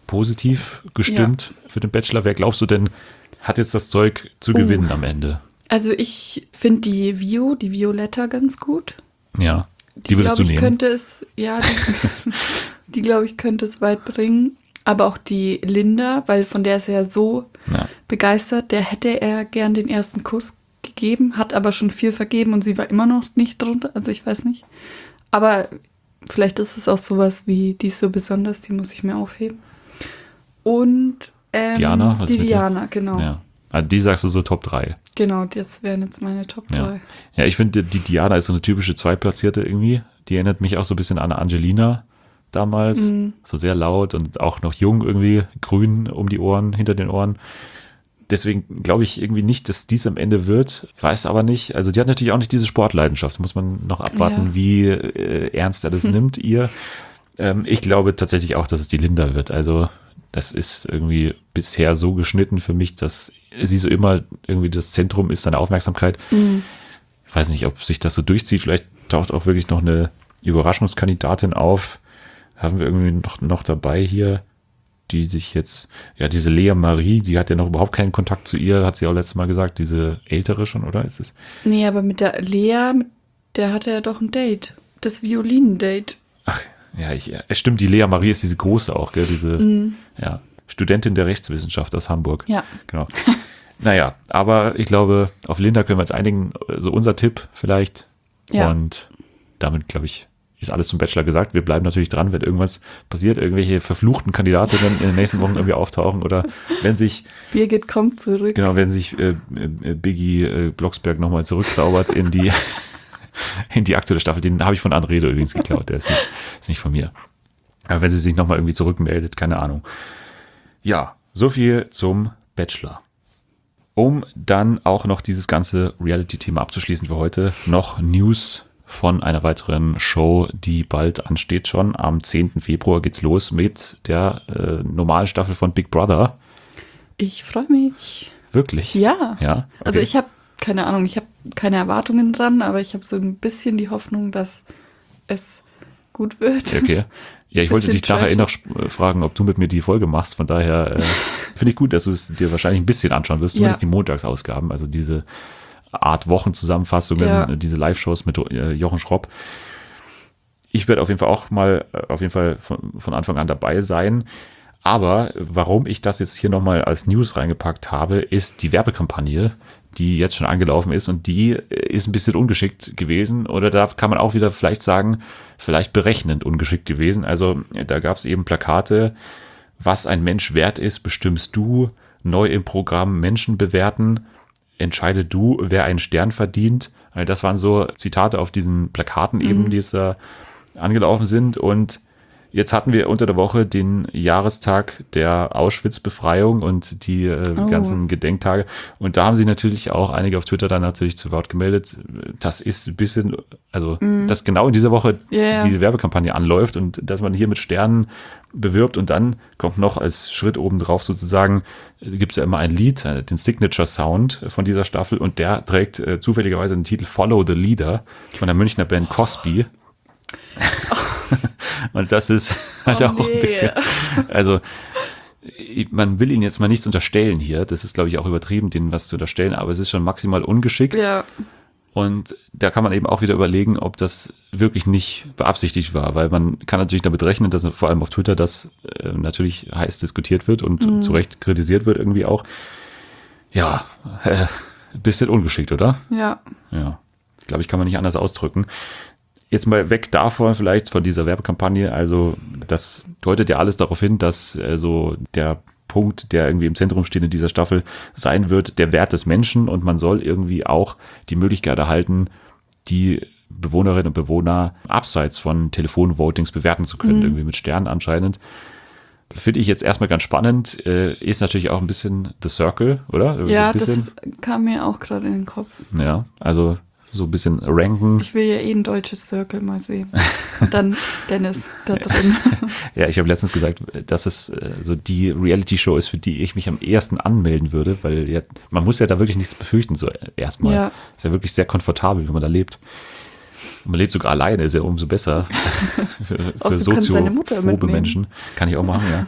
positiv gestimmt ja. für den Bachelor. Wer glaubst du denn, hat jetzt das Zeug zu oh. gewinnen am Ende? Also ich finde die Vio, die Violetta ganz gut. Ja, die, die würdest du ich, nehmen. Könnte es, ja, die, die glaube ich, könnte es weit bringen. Aber auch die Linda, weil von der ist er ja so ja. begeistert, der hätte er gern den ersten Kuss gegeben, hat aber schon viel vergeben und sie war immer noch nicht drunter, also ich weiß nicht. Aber vielleicht ist es auch sowas wie, die ist so besonders, die muss ich mir aufheben. Und ähm, Diana, was die ist mit Diana, dir? genau. Ja. Also die sagst du so Top drei. Genau, das wären jetzt meine Top drei. Ja, ja ich finde, die Diana ist so eine typische Zweitplatzierte irgendwie. Die erinnert mich auch so ein bisschen an Angelina damals. Mhm. So sehr laut und auch noch jung irgendwie, grün um die Ohren, hinter den Ohren. Deswegen glaube ich irgendwie nicht, dass dies am Ende wird. Ich weiß aber nicht. Also die hat natürlich auch nicht diese Sportleidenschaft. Muss man noch abwarten, ja. wie äh, ernst er das hm. nimmt, ihr. Ähm, ich glaube tatsächlich auch, dass es die Linda wird. Also das ist irgendwie bisher so geschnitten für mich, dass sie so immer irgendwie das Zentrum ist, seine Aufmerksamkeit. Mhm. Ich weiß nicht, ob sich das so durchzieht. Vielleicht taucht auch wirklich noch eine Überraschungskandidatin auf. Haben wir irgendwie noch, noch dabei hier, die sich jetzt, ja, diese Lea Marie, die hat ja noch überhaupt keinen Kontakt zu ihr, hat sie auch letztes Mal gesagt, diese ältere schon, oder? Ist es? Nee, aber mit der Lea, mit der hatte er doch ein Date. Das Violinen-Date. Ach, ja, ich, ja, stimmt, die Lea Marie ist diese große auch, gell? Diese, mm. ja, Studentin der Rechtswissenschaft aus Hamburg. Ja. Genau. Naja, aber ich glaube, auf Linda können wir uns einigen, so unser Tipp vielleicht. Ja. Und damit, glaube ich, ist alles zum Bachelor gesagt. Wir bleiben natürlich dran, wenn irgendwas passiert, irgendwelche verfluchten Kandidatinnen in den nächsten Wochen irgendwie auftauchen oder wenn sich Birgit kommt zurück. Genau, wenn sich äh, äh, Biggie äh, Blocksberg nochmal zurückzaubert in die in die aktuelle Staffel. Den habe ich von Anrede übrigens geklaut, der ist nicht, ist nicht von mir. Aber wenn sie sich nochmal irgendwie zurückmeldet, keine Ahnung. Ja, so viel zum Bachelor. Um dann auch noch dieses ganze Reality-Thema abzuschließen für heute, noch News von einer weiteren Show, die bald ansteht schon. Am zehnten Februar geht's los mit der äh, normalen Staffel von Big Brother. Ich freue mich. Wirklich? Ja. Ja. Okay. Also ich habe, keine Ahnung, ich habe keine Erwartungen dran, aber ich habe so ein bisschen die Hoffnung, dass es gut wird. Okay. Ja, ich wollte dich nachher eh noch fragen, ob du mit mir die Folge machst. Von daher äh, finde ich gut, dass du es dir wahrscheinlich ein bisschen anschauen wirst. Zumindest ja. die Montagsausgaben, also diese Art Wochenzusammenfassungen, ja. diese Live-Shows mit äh, Jochen Schropp. Ich werde auf jeden Fall auch mal äh, auf jeden Fall von, von Anfang an dabei sein. Aber warum ich das jetzt hier nochmal als News reingepackt habe, ist die Werbekampagne, die jetzt schon angelaufen ist und die ist ein bisschen ungeschickt gewesen oder da kann man auch wieder vielleicht sagen, vielleicht berechnend ungeschickt gewesen. Also da gab es eben Plakate, was ein Mensch wert ist, bestimmst du, neu im Programm Menschen bewerten, entscheide du, wer einen Stern verdient. Das waren so Zitate auf diesen Plakaten eben, mhm. die jetzt da angelaufen sind und jetzt hatten wir unter der Woche den Jahrestag der Auschwitz-Befreiung und die äh, oh. ganzen Gedenktage. Und da haben sich natürlich auch einige auf Twitter dann natürlich zu Wort gemeldet. Das ist ein bisschen, also, mm. dass genau in dieser Woche yeah. die Werbekampagne anläuft und dass man hier mit Sternen bewirbt und dann kommt noch als Schritt obendrauf sozusagen, gibt es ja immer ein Lied, den Signature-Sound von dieser Staffel und der trägt äh, zufälligerweise den Titel Follow the Leader von der Münchner Band Cosby. Oh. Und das ist halt oh, auch nee. ein bisschen, also man will ihnen jetzt mal nichts unterstellen hier, das ist glaube ich auch übertrieben, denen was zu unterstellen, aber es ist schon maximal ungeschickt ja. und da kann man eben auch wieder überlegen, ob das wirklich nicht beabsichtigt war, weil man kann natürlich damit rechnen, dass vor allem auf Twitter das äh, natürlich heiß diskutiert wird und mhm. zu Recht kritisiert wird irgendwie auch. Ja, äh, ein bisschen ungeschickt, oder? Ja. Ja, glaube ich, kann man nicht anders ausdrücken. Jetzt mal weg davon, vielleicht von dieser Werbekampagne. Also, das deutet ja alles darauf hin, dass äh, so der Punkt, der irgendwie im Zentrum steht in dieser Staffel, sein wird, der Wert des Menschen. Und man soll irgendwie auch die Möglichkeit erhalten, die Bewohnerinnen und Bewohner abseits von Telefonvotings bewerten zu können, mhm. irgendwie mit Sternen anscheinend. Finde ich jetzt erstmal ganz spannend. Äh, ist natürlich auch ein bisschen The Circle, oder? Ja, so das kam mir auch gerade in den Kopf. Ja, also so ein bisschen ranken. Ich will ja eh ein deutsches Circle mal sehen. Und dann Dennis da drin. Ja, ich habe letztens gesagt, dass es äh, so die Reality-Show ist, für die ich mich am ehesten anmelden würde, weil ja, man muss ja da wirklich nichts befürchten, so erstmal. Ja. Ist ja wirklich sehr komfortabel, wenn man da lebt. Und man lebt sogar alleine, ist ja umso besser. für für soziophobe Menschen. Kann ich auch machen, ja.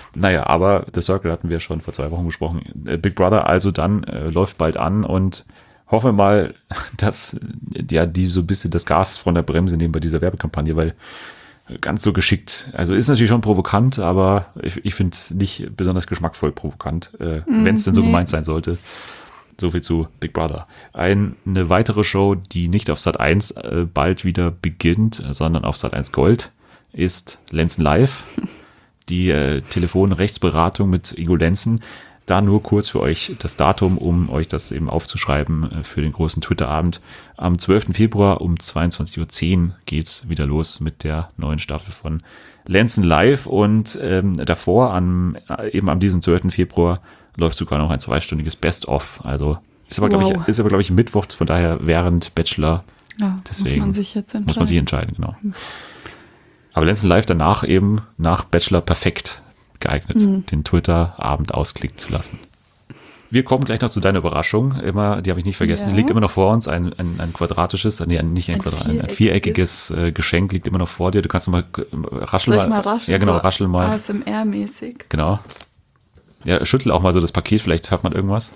Naja, aber The Circle hatten wir schon vor zwei Wochen besprochen. Big Brother also dann äh, läuft bald an und hoffe mal, dass ja die so ein bisschen das Gas von der Bremse nehmen bei dieser Werbekampagne, weil ganz so geschickt, also ist natürlich schon provokant, aber ich, ich finde es nicht besonders geschmackvoll provokant, äh, mm, wenn es denn so nee. gemeint sein sollte. So viel zu Big Brother. Ein, eine weitere Show, die nicht auf Sat eins äh, bald wieder beginnt, sondern auf Sat eins Gold, ist Lenzen Live. Die äh, Telefonrechtsberatung mit Ingo Lenzen. Da nur kurz für euch das Datum, um euch das eben aufzuschreiben äh, für den großen Twitter-Abend. Am zwölften Februar um zweiundzwanzig Uhr zehn geht's wieder los mit der neuen Staffel von Lenzen Live. Und ähm, davor, an, äh, eben am diesem zwölften Februar, läuft sogar noch ein zweistündiges Best-of. Also ist aber, wow. glaube ich, ist aber, glaube ich, Mittwoch, von daher während Bachelor. Ja, deswegen muss man sich jetzt entscheiden. Muss man sich entscheiden, genau. Hm. Aber Lenzen Live danach eben nach Bachelor perfekt geeignet, mhm. den Twitter-Abend ausklicken zu lassen. Wir kommen gleich noch zu deiner Überraschung. Immer, die habe ich nicht vergessen. Ja. Die liegt immer noch vor uns. Ein, ein, ein quadratisches, nee, nicht ein, ein, Quadrat, viereckiges, ein viereckiges äh, Geschenk liegt immer noch vor dir. Du kannst noch mal rascheln. Soll ich mal rascheln? Ja, genau, so rascheln mal. A S M R-mäßig. Genau. Ja, schüttel auch mal so das Paket. Vielleicht hört man irgendwas.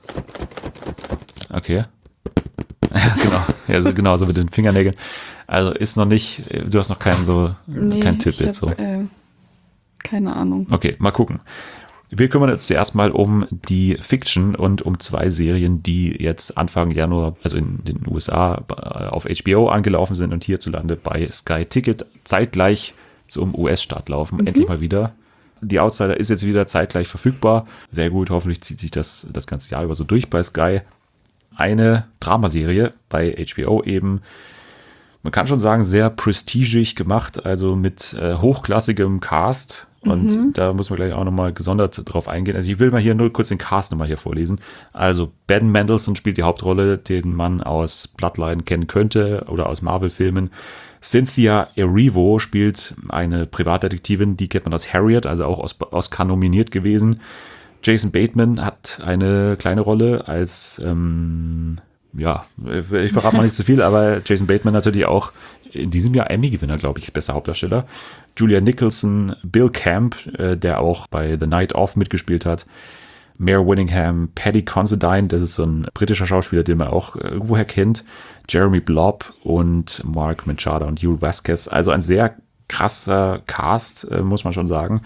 Okay. Ja, genau. Ja, so, genau, so mit den Fingernägeln. Also ist noch nicht, du hast noch keinen so, nee, keinen Tipp jetzt so. Hab, äh, keine Ahnung. Okay, mal gucken. Wir kümmern uns zuerst mal um die Fiction und um zwei Serien, die jetzt Anfang Januar, also in den U S A, auf H B O angelaufen sind und hierzulande bei Sky Ticket zeitgleich zum U S-Start laufen. Mhm. Endlich mal wieder. Die Outsider ist jetzt wieder zeitgleich verfügbar. Sehr gut, hoffentlich zieht sich das das ganze Jahr über so durch bei Sky. Eine Dramaserie bei H B O eben. Man kann schon sagen, sehr prestigig gemacht, also mit äh, hochklassigem Cast. Und mhm. da muss man gleich auch nochmal gesondert drauf eingehen. Also ich will mal hier nur kurz den Cast nochmal hier vorlesen. Also Ben Mendelsohn spielt die Hauptrolle, den man aus Bloodline kennen könnte oder aus Marvel-Filmen. Cynthia Erivo spielt eine Privatdetektivin, die kennt man aus Harriet, also auch aus Oscar nominiert gewesen. Jason Bateman hat eine kleine Rolle als, ähm, ja, ich verrate mal nicht zu viel, aber Jason Bateman natürlich auch in diesem Jahr Emmy-Gewinner, glaube ich, bester Hauptdarsteller. Julia Nicholson, Bill Camp, äh, der auch bei The Night Of mitgespielt hat. Mare Winningham, Paddy Considine, das ist so ein britischer Schauspieler, den man auch irgendwoher kennt. Jeremy Blob und Mark Machado und Yul Vasquez. Also ein sehr krasser Cast, äh, muss man schon sagen.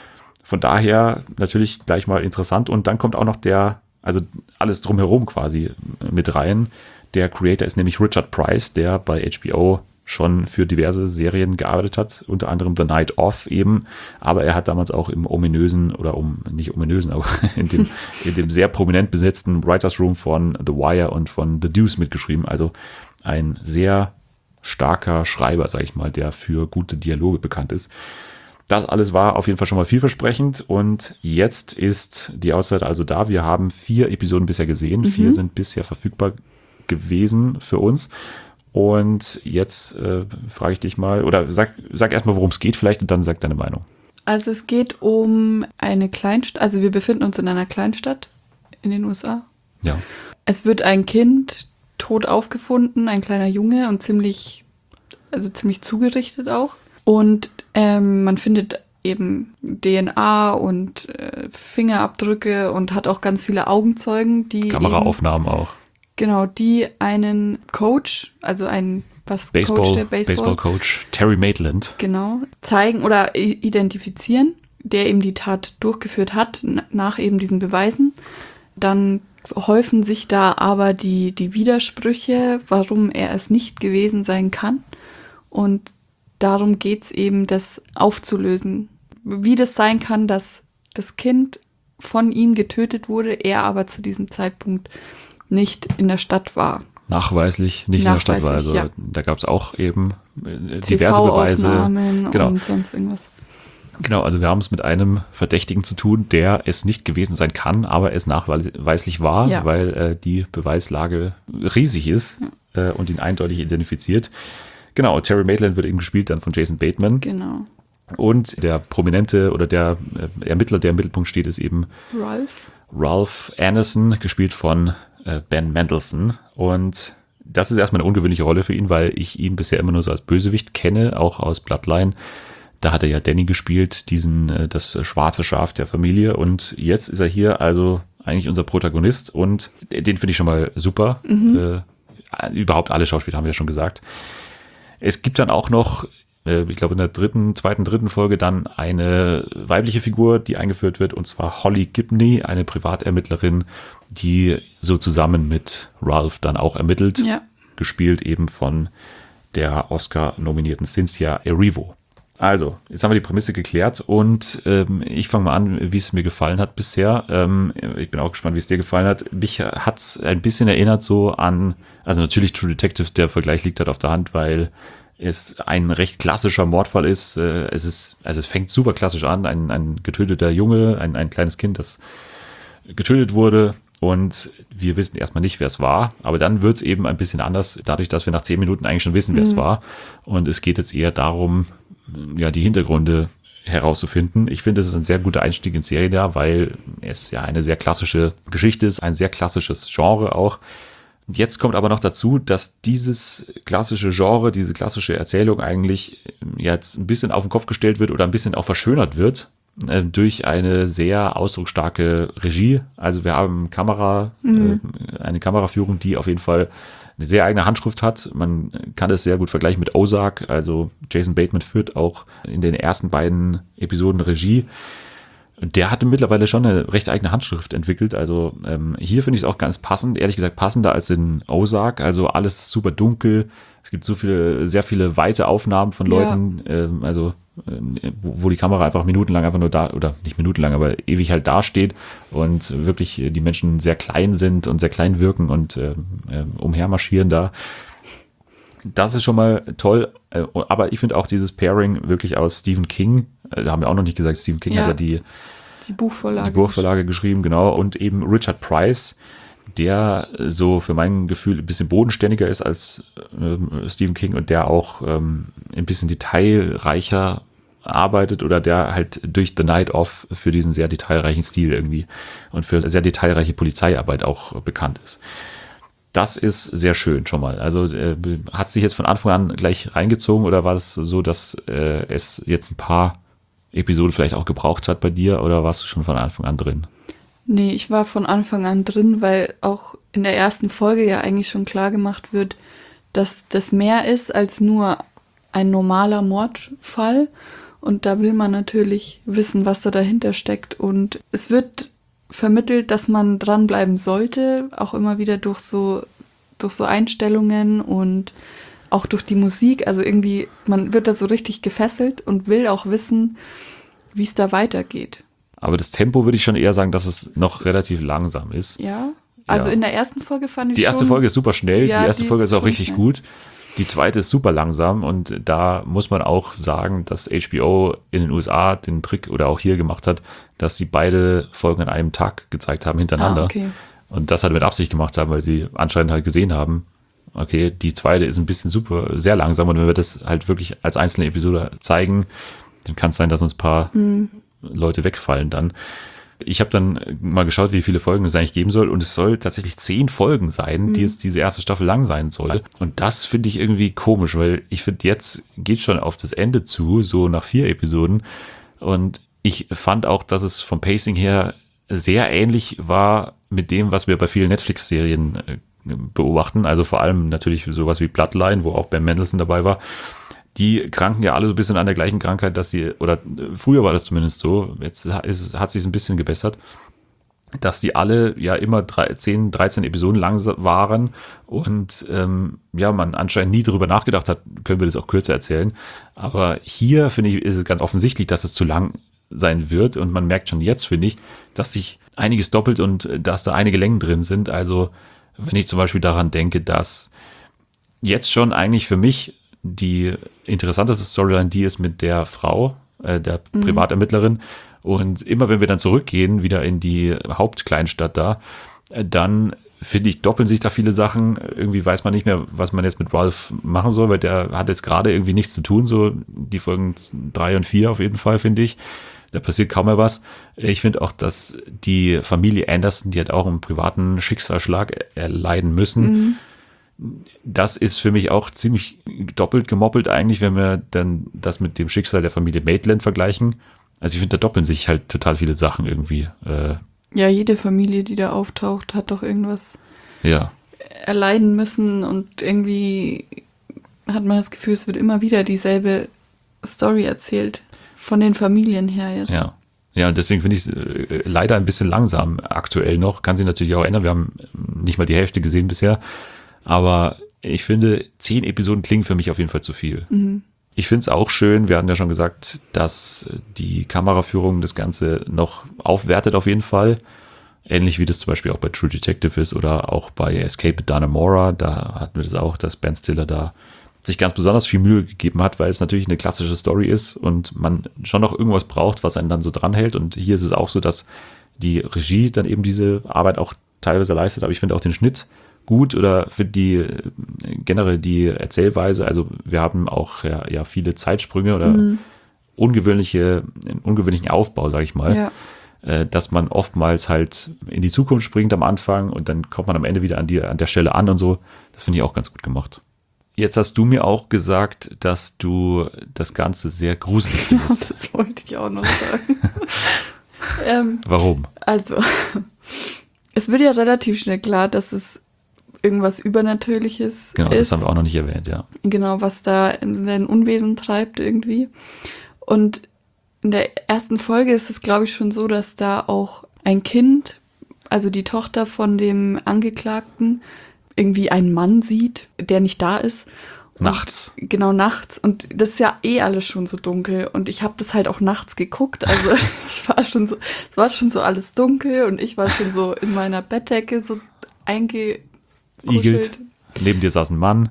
Von daher natürlich gleich mal interessant. Und dann kommt auch noch der, also alles drumherum quasi mit rein. Der Creator ist nämlich Richard Price, der bei H B O schon für diverse Serien gearbeitet hat, unter anderem The Night Of eben, aber er hat damals auch im ominösen, oder um nicht ominösen, aber in dem, in dem sehr prominent besetzten Writers Room von The Wire und von The Deuce mitgeschrieben, also ein sehr starker Schreiber, sag ich mal, der für gute Dialoge bekannt ist. Das alles war auf jeden Fall schon mal vielversprechend und jetzt ist die Auszeit also da. Wir haben vier Episoden bisher gesehen, mhm. vier sind bisher verfügbar gewesen für uns. Und jetzt äh, frage ich dich mal, oder sag, sag erstmal, worum es geht vielleicht und dann sag deine Meinung. Also es geht um eine Kleinstadt, also wir befinden uns in einer Kleinstadt in den U S A. Ja. Es wird ein Kind tot aufgefunden, ein kleiner Junge und ziemlich, also ziemlich zugerichtet auch. Und ähm, man findet eben D N A und äh, Fingerabdrücke und hat auch ganz viele Augenzeugen, die Kameraaufnahmen eben, auch. Genau, die einen Coach, also einen was Baseball, Coach der Baseball, Baseball-Coach, Terry Maitland. Genau, zeigen oder identifizieren, der eben die Tat durchgeführt hat, nach eben diesen Beweisen. Dann häufen sich da aber die, die Widersprüche, warum er es nicht gewesen sein kann. Und darum geht es eben, das aufzulösen. Wie das sein kann, dass das Kind von ihm getötet wurde, er aber zu diesem Zeitpunkt nicht in der Stadt war. Nachweislich nicht Nachweislich, in der Stadt war. Also ja. Da gab es auch eben äh, diverse Beweise. Genau. Und sonst irgendwas. Genau, also wir haben es mit einem Verdächtigen zu tun, der es nicht gewesen sein kann, aber es nachweislich war, ja. weil äh, die Beweislage riesig ist ja. äh, und ihn eindeutig identifiziert. Genau, Terry Maitland wird eben gespielt dann von Jason Bateman. Genau. Und der Prominente oder der äh, Ermittler, der im Mittelpunkt steht, ist eben Ralph. Ralph Anderson, gespielt von äh, Ben Mendelsohn. Und das ist erstmal eine ungewöhnliche Rolle für ihn, weil ich ihn bisher immer nur so als Bösewicht kenne, auch aus Bloodline. Da hat er ja Danny gespielt, diesen äh, das schwarze Schaf der Familie. Und jetzt ist er hier also eigentlich unser Protagonist und den finde ich schon mal super. Mhm. Äh, überhaupt alle Schauspieler haben wir ja schon gesagt. Es gibt dann auch noch, äh, ich glaube in der dritten, zweiten, dritten Folge dann eine weibliche Figur, die eingeführt wird, und zwar Holly Gibney, eine Privatermittlerin, die so zusammen mit Ralph dann auch ermittelt, ja. gespielt eben von der Oscar-nominierten Cynthia Erivo. Also, jetzt haben wir die Prämisse geklärt und ähm, ich fange mal an, wie es mir gefallen hat bisher. Ähm, ich bin auch gespannt, wie es dir gefallen hat. Mich hat es ein bisschen erinnert so an, also natürlich True Detective, der Vergleich liegt halt auf der Hand, weil es ein recht klassischer Mordfall ist. Äh, es ist, also es fängt super klassisch an, ein, ein getöteter Junge, ein, ein kleines Kind, das getötet wurde. Und wir wissen erstmal nicht, wer es war. Aber dann wird es eben ein bisschen anders, dadurch, dass wir nach zehn Minuten eigentlich schon wissen, wer es mhm. war. Und es geht jetzt eher darum, ja, die Hintergründe herauszufinden. Ich finde, es ist ein sehr guter Einstieg ins Serienjahr, weil es ja eine sehr klassische Geschichte ist, ein sehr klassisches Genre auch. Und jetzt kommt aber noch dazu, dass dieses klassische Genre, diese klassische Erzählung eigentlich jetzt ein bisschen auf den Kopf gestellt wird oder ein bisschen auch verschönert wird durch eine sehr ausdrucksstarke Regie. Also wir haben Kamera, mhm. äh, eine Kameraführung, die auf jeden Fall eine sehr eigene Handschrift hat. Man kann das sehr gut vergleichen mit Ozark. Also Jason Bateman führt auch in den ersten beiden Episoden Regie. Der hatte mittlerweile schon eine recht eigene Handschrift entwickelt. Also ähm, hier finde ich es auch ganz passend, ehrlich gesagt passender als in Ozark. Also alles super dunkel. Es gibt so viele, sehr viele weite Aufnahmen von Leuten, ja. ähm, also äh, wo, wo die Kamera einfach minutenlang einfach nur da, oder nicht minutenlang, aber ewig halt dasteht und wirklich die Menschen sehr klein sind und sehr klein wirken und äh, äh, umhermarschieren da. Das ist schon mal toll, äh, aber ich finde auch dieses Pairing wirklich aus Stephen King, äh, da haben wir auch noch nicht gesagt, Stephen King ja. hat ja die, die Buchvorlage, die Buchvorlage geschrieben, genau, und eben Richard Price, der so für mein Gefühl ein bisschen bodenständiger ist als äh, Stephen King und der auch ähm, ein bisschen detailreicher arbeitet oder der halt durch The Night Of für diesen sehr detailreichen Stil irgendwie und für sehr detailreiche Polizeiarbeit auch bekannt ist. Das ist sehr schön schon mal. Also äh, hat es dich jetzt von Anfang an gleich reingezogen oder war es so, dass äh, es jetzt ein paar Episoden vielleicht auch gebraucht hat bei dir oder warst du schon von Anfang an drin? Nee, ich war von Anfang an drin, weil auch in der ersten Folge ja eigentlich schon klar gemacht wird, dass das mehr ist als nur ein normaler Mordfall. Und da will man natürlich wissen, was da dahinter steckt. Und es wird vermittelt, dass man dranbleiben sollte, auch immer wieder durch so, durch so Einstellungen und auch durch die Musik. Also irgendwie, man wird da so richtig gefesselt und will auch wissen, wie es da weitergeht. Aber das Tempo würde ich schon eher sagen, dass es noch relativ langsam ist. Ja, also ja. In der ersten Folge fand ich Die erste schon, Folge ist super schnell, ja, die erste die Folge ist, ist auch richtig schnell. gut. Die zweite ist super langsam und da muss man auch sagen, dass H B O in den U S A den Trick oder auch hier gemacht hat, dass sie beide Folgen an einem Tag gezeigt haben hintereinander. Ah, okay. Und das halt mit Absicht gemacht haben, weil sie anscheinend halt gesehen haben, okay, die zweite ist ein bisschen super, sehr langsam und wenn wir das halt wirklich als einzelne Episode zeigen, dann kann es sein, dass uns ein paar mhm. Leute wegfallen dann. Ich habe dann mal geschaut, wie viele Folgen es eigentlich geben soll und es soll tatsächlich zehn Folgen sein, mhm. die jetzt diese erste Staffel lang sein soll. Und das finde ich irgendwie komisch, weil ich finde, jetzt geht schon auf das Ende zu, so nach vier Episoden. Und ich fand auch, dass es vom Pacing her sehr ähnlich war mit dem, was wir bei vielen Netflix-Serien beobachten. Also vor allem natürlich sowas wie Bloodline, wo auch Ben Mendelsohn dabei war. Die kranken ja alle so ein bisschen an der gleichen Krankheit, dass sie, oder früher war das zumindest so, jetzt ist, hat sich ein bisschen gebessert, dass die alle ja immer drei, zehn, dreizehn Episoden lang waren und ähm, ja, man anscheinend nie darüber nachgedacht hat, können wir das auch kürzer erzählen. Aber hier, finde ich, ist es ganz offensichtlich, dass es zu lang sein wird und man merkt schon jetzt, finde ich, dass sich einiges doppelt und dass da einige Längen drin sind. Also wenn ich zum Beispiel daran denke, dass jetzt schon eigentlich für mich die interessanteste Storyline, die ist mit der Frau, äh, der mhm. Privatermittlerin. Und immer wenn wir dann zurückgehen, wieder in die Hauptkleinstadt da, äh, dann finde ich, doppeln sich da viele Sachen. Irgendwie weiß man nicht mehr, was man jetzt mit Ralph machen soll, weil der hat jetzt gerade irgendwie nichts zu tun. So die Folgen drei und vier auf jeden Fall, finde ich. Da passiert kaum mehr was. Ich finde auch, dass die Familie Anderson, die hat auch einen privaten Schicksalsschlag erleiden müssen. Mhm. das ist für mich auch ziemlich doppelt gemoppelt eigentlich, wenn wir dann das mit dem Schicksal der Familie Maitland vergleichen. Also ich finde, da doppeln sich halt total viele Sachen irgendwie. Äh, Ja, jede Familie, die da auftaucht, hat doch irgendwas ja, erleiden müssen und irgendwie hat man das Gefühl, es wird immer wieder dieselbe Story erzählt. Von den Familien her jetzt. ja. Ja, und deswegen finde ich es äh, leider ein bisschen langsam aktuell noch. Kann sich natürlich auch ändern. Wir haben nicht mal die Hälfte gesehen bisher. Aber ich finde, zehn Episoden klingen für mich auf jeden Fall zu viel. Mhm. Ich finde es auch schön, wir hatten ja schon gesagt, dass die Kameraführung das Ganze noch aufwertet auf jeden Fall. Ähnlich wie das zum Beispiel auch bei True Detective ist oder auch bei Escape at Dannemora. Da hatten wir das auch, dass Ben Stiller da sich ganz besonders viel Mühe gegeben hat, weil es natürlich eine klassische Story ist und man schon noch irgendwas braucht, was einen dann so dranhält. Und hier ist es auch so, dass die Regie dann eben diese Arbeit auch teilweise leistet, aber ich finde auch den Schnitt gut oder für die generell die Erzählweise. Also wir haben auch ja, ja viele Zeitsprünge oder Mhm. ungewöhnliche, einen ungewöhnlichen Aufbau, sage ich mal. Ja. Äh, dass man oftmals halt in die Zukunft springt am Anfang und dann kommt man am Ende wieder an, die, an der Stelle an und so. Das finde ich auch ganz gut gemacht. Jetzt hast du mir auch gesagt, dass du das Ganze sehr gruselig findest. Das wollte ich auch noch sagen. ähm, Warum? also, es wird ja relativ schnell klar, dass es irgendwas Übernatürliches Genau, ist. das haben wir auch noch nicht erwähnt, ja. Genau, was da sein Unwesen treibt irgendwie. Und in der ersten Folge ist es, glaube ich, schon so, dass da auch ein Kind, also die Tochter von dem Angeklagten, irgendwie einen Mann sieht, der nicht da ist. Und Nachts. Genau, nachts. Und das ist ja eh alles schon so dunkel. Und ich habe das halt auch nachts geguckt. Also ich war schon so, es war schon so alles dunkel und ich war schon so in meiner Bettdecke so eingekuschelt. Igelt. Neben dir saß ein Mann.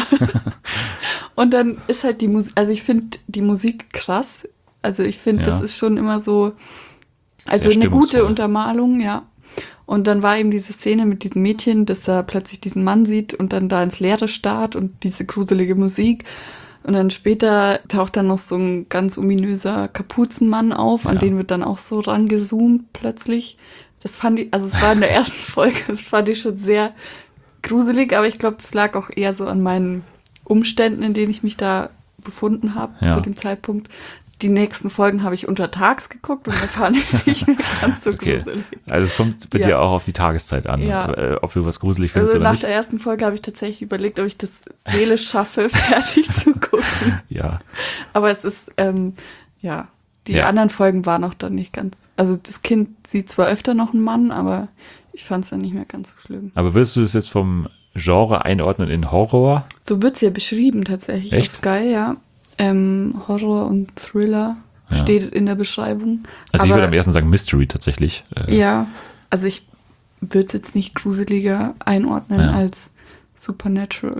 Und dann ist halt die Musik, also ich finde die Musik krass. Also ich finde, Ja. das ist schon immer so, also Sehr eine gute stimmungsvoll. Untermalung, ja. Und dann war eben diese Szene mit diesem Mädchen, dass er plötzlich diesen Mann sieht und dann da ins Leere starrt und diese gruselige Musik. Und dann später taucht dann noch so ein ganz ominöser Kapuzenmann auf, an Ja. den wird dann auch so rangezoomt plötzlich. Das fand ich, also es war in der ersten Folge, das fand ich schon sehr gruselig, aber ich glaube, das lag auch eher so an meinen Umständen, in denen ich mich da befunden habe Ja. zu dem Zeitpunkt. Die nächsten Folgen habe ich untertags geguckt und da fand ich es nicht mehr ganz so Okay. gruselig. Also es kommt bei Ja. dir auch auf die Tageszeit an, Ja. äh, ob du was gruselig findest Also oder nach nicht. der ersten Folge habe ich tatsächlich überlegt, ob ich das seelisch schaffe, fertig zu gucken. Ja, Aber es ist, ähm, ja, die Ja. anderen Folgen waren auch dann nicht ganz, also das Kind sieht zwar öfter noch einen Mann, aber ich fand es dann nicht mehr ganz so schlimm. aber würdest du es jetzt vom Genre einordnen in Horror? So wird es ja beschrieben tatsächlich Echt? auf Sky, ja. Ähm, Horror und Thriller Ja. steht in der Beschreibung. Also ich Aber- würde am ersten sagen Mystery tatsächlich. Äh, Ja, also ich würde es jetzt nicht gruseliger einordnen Ja. als Supernatural.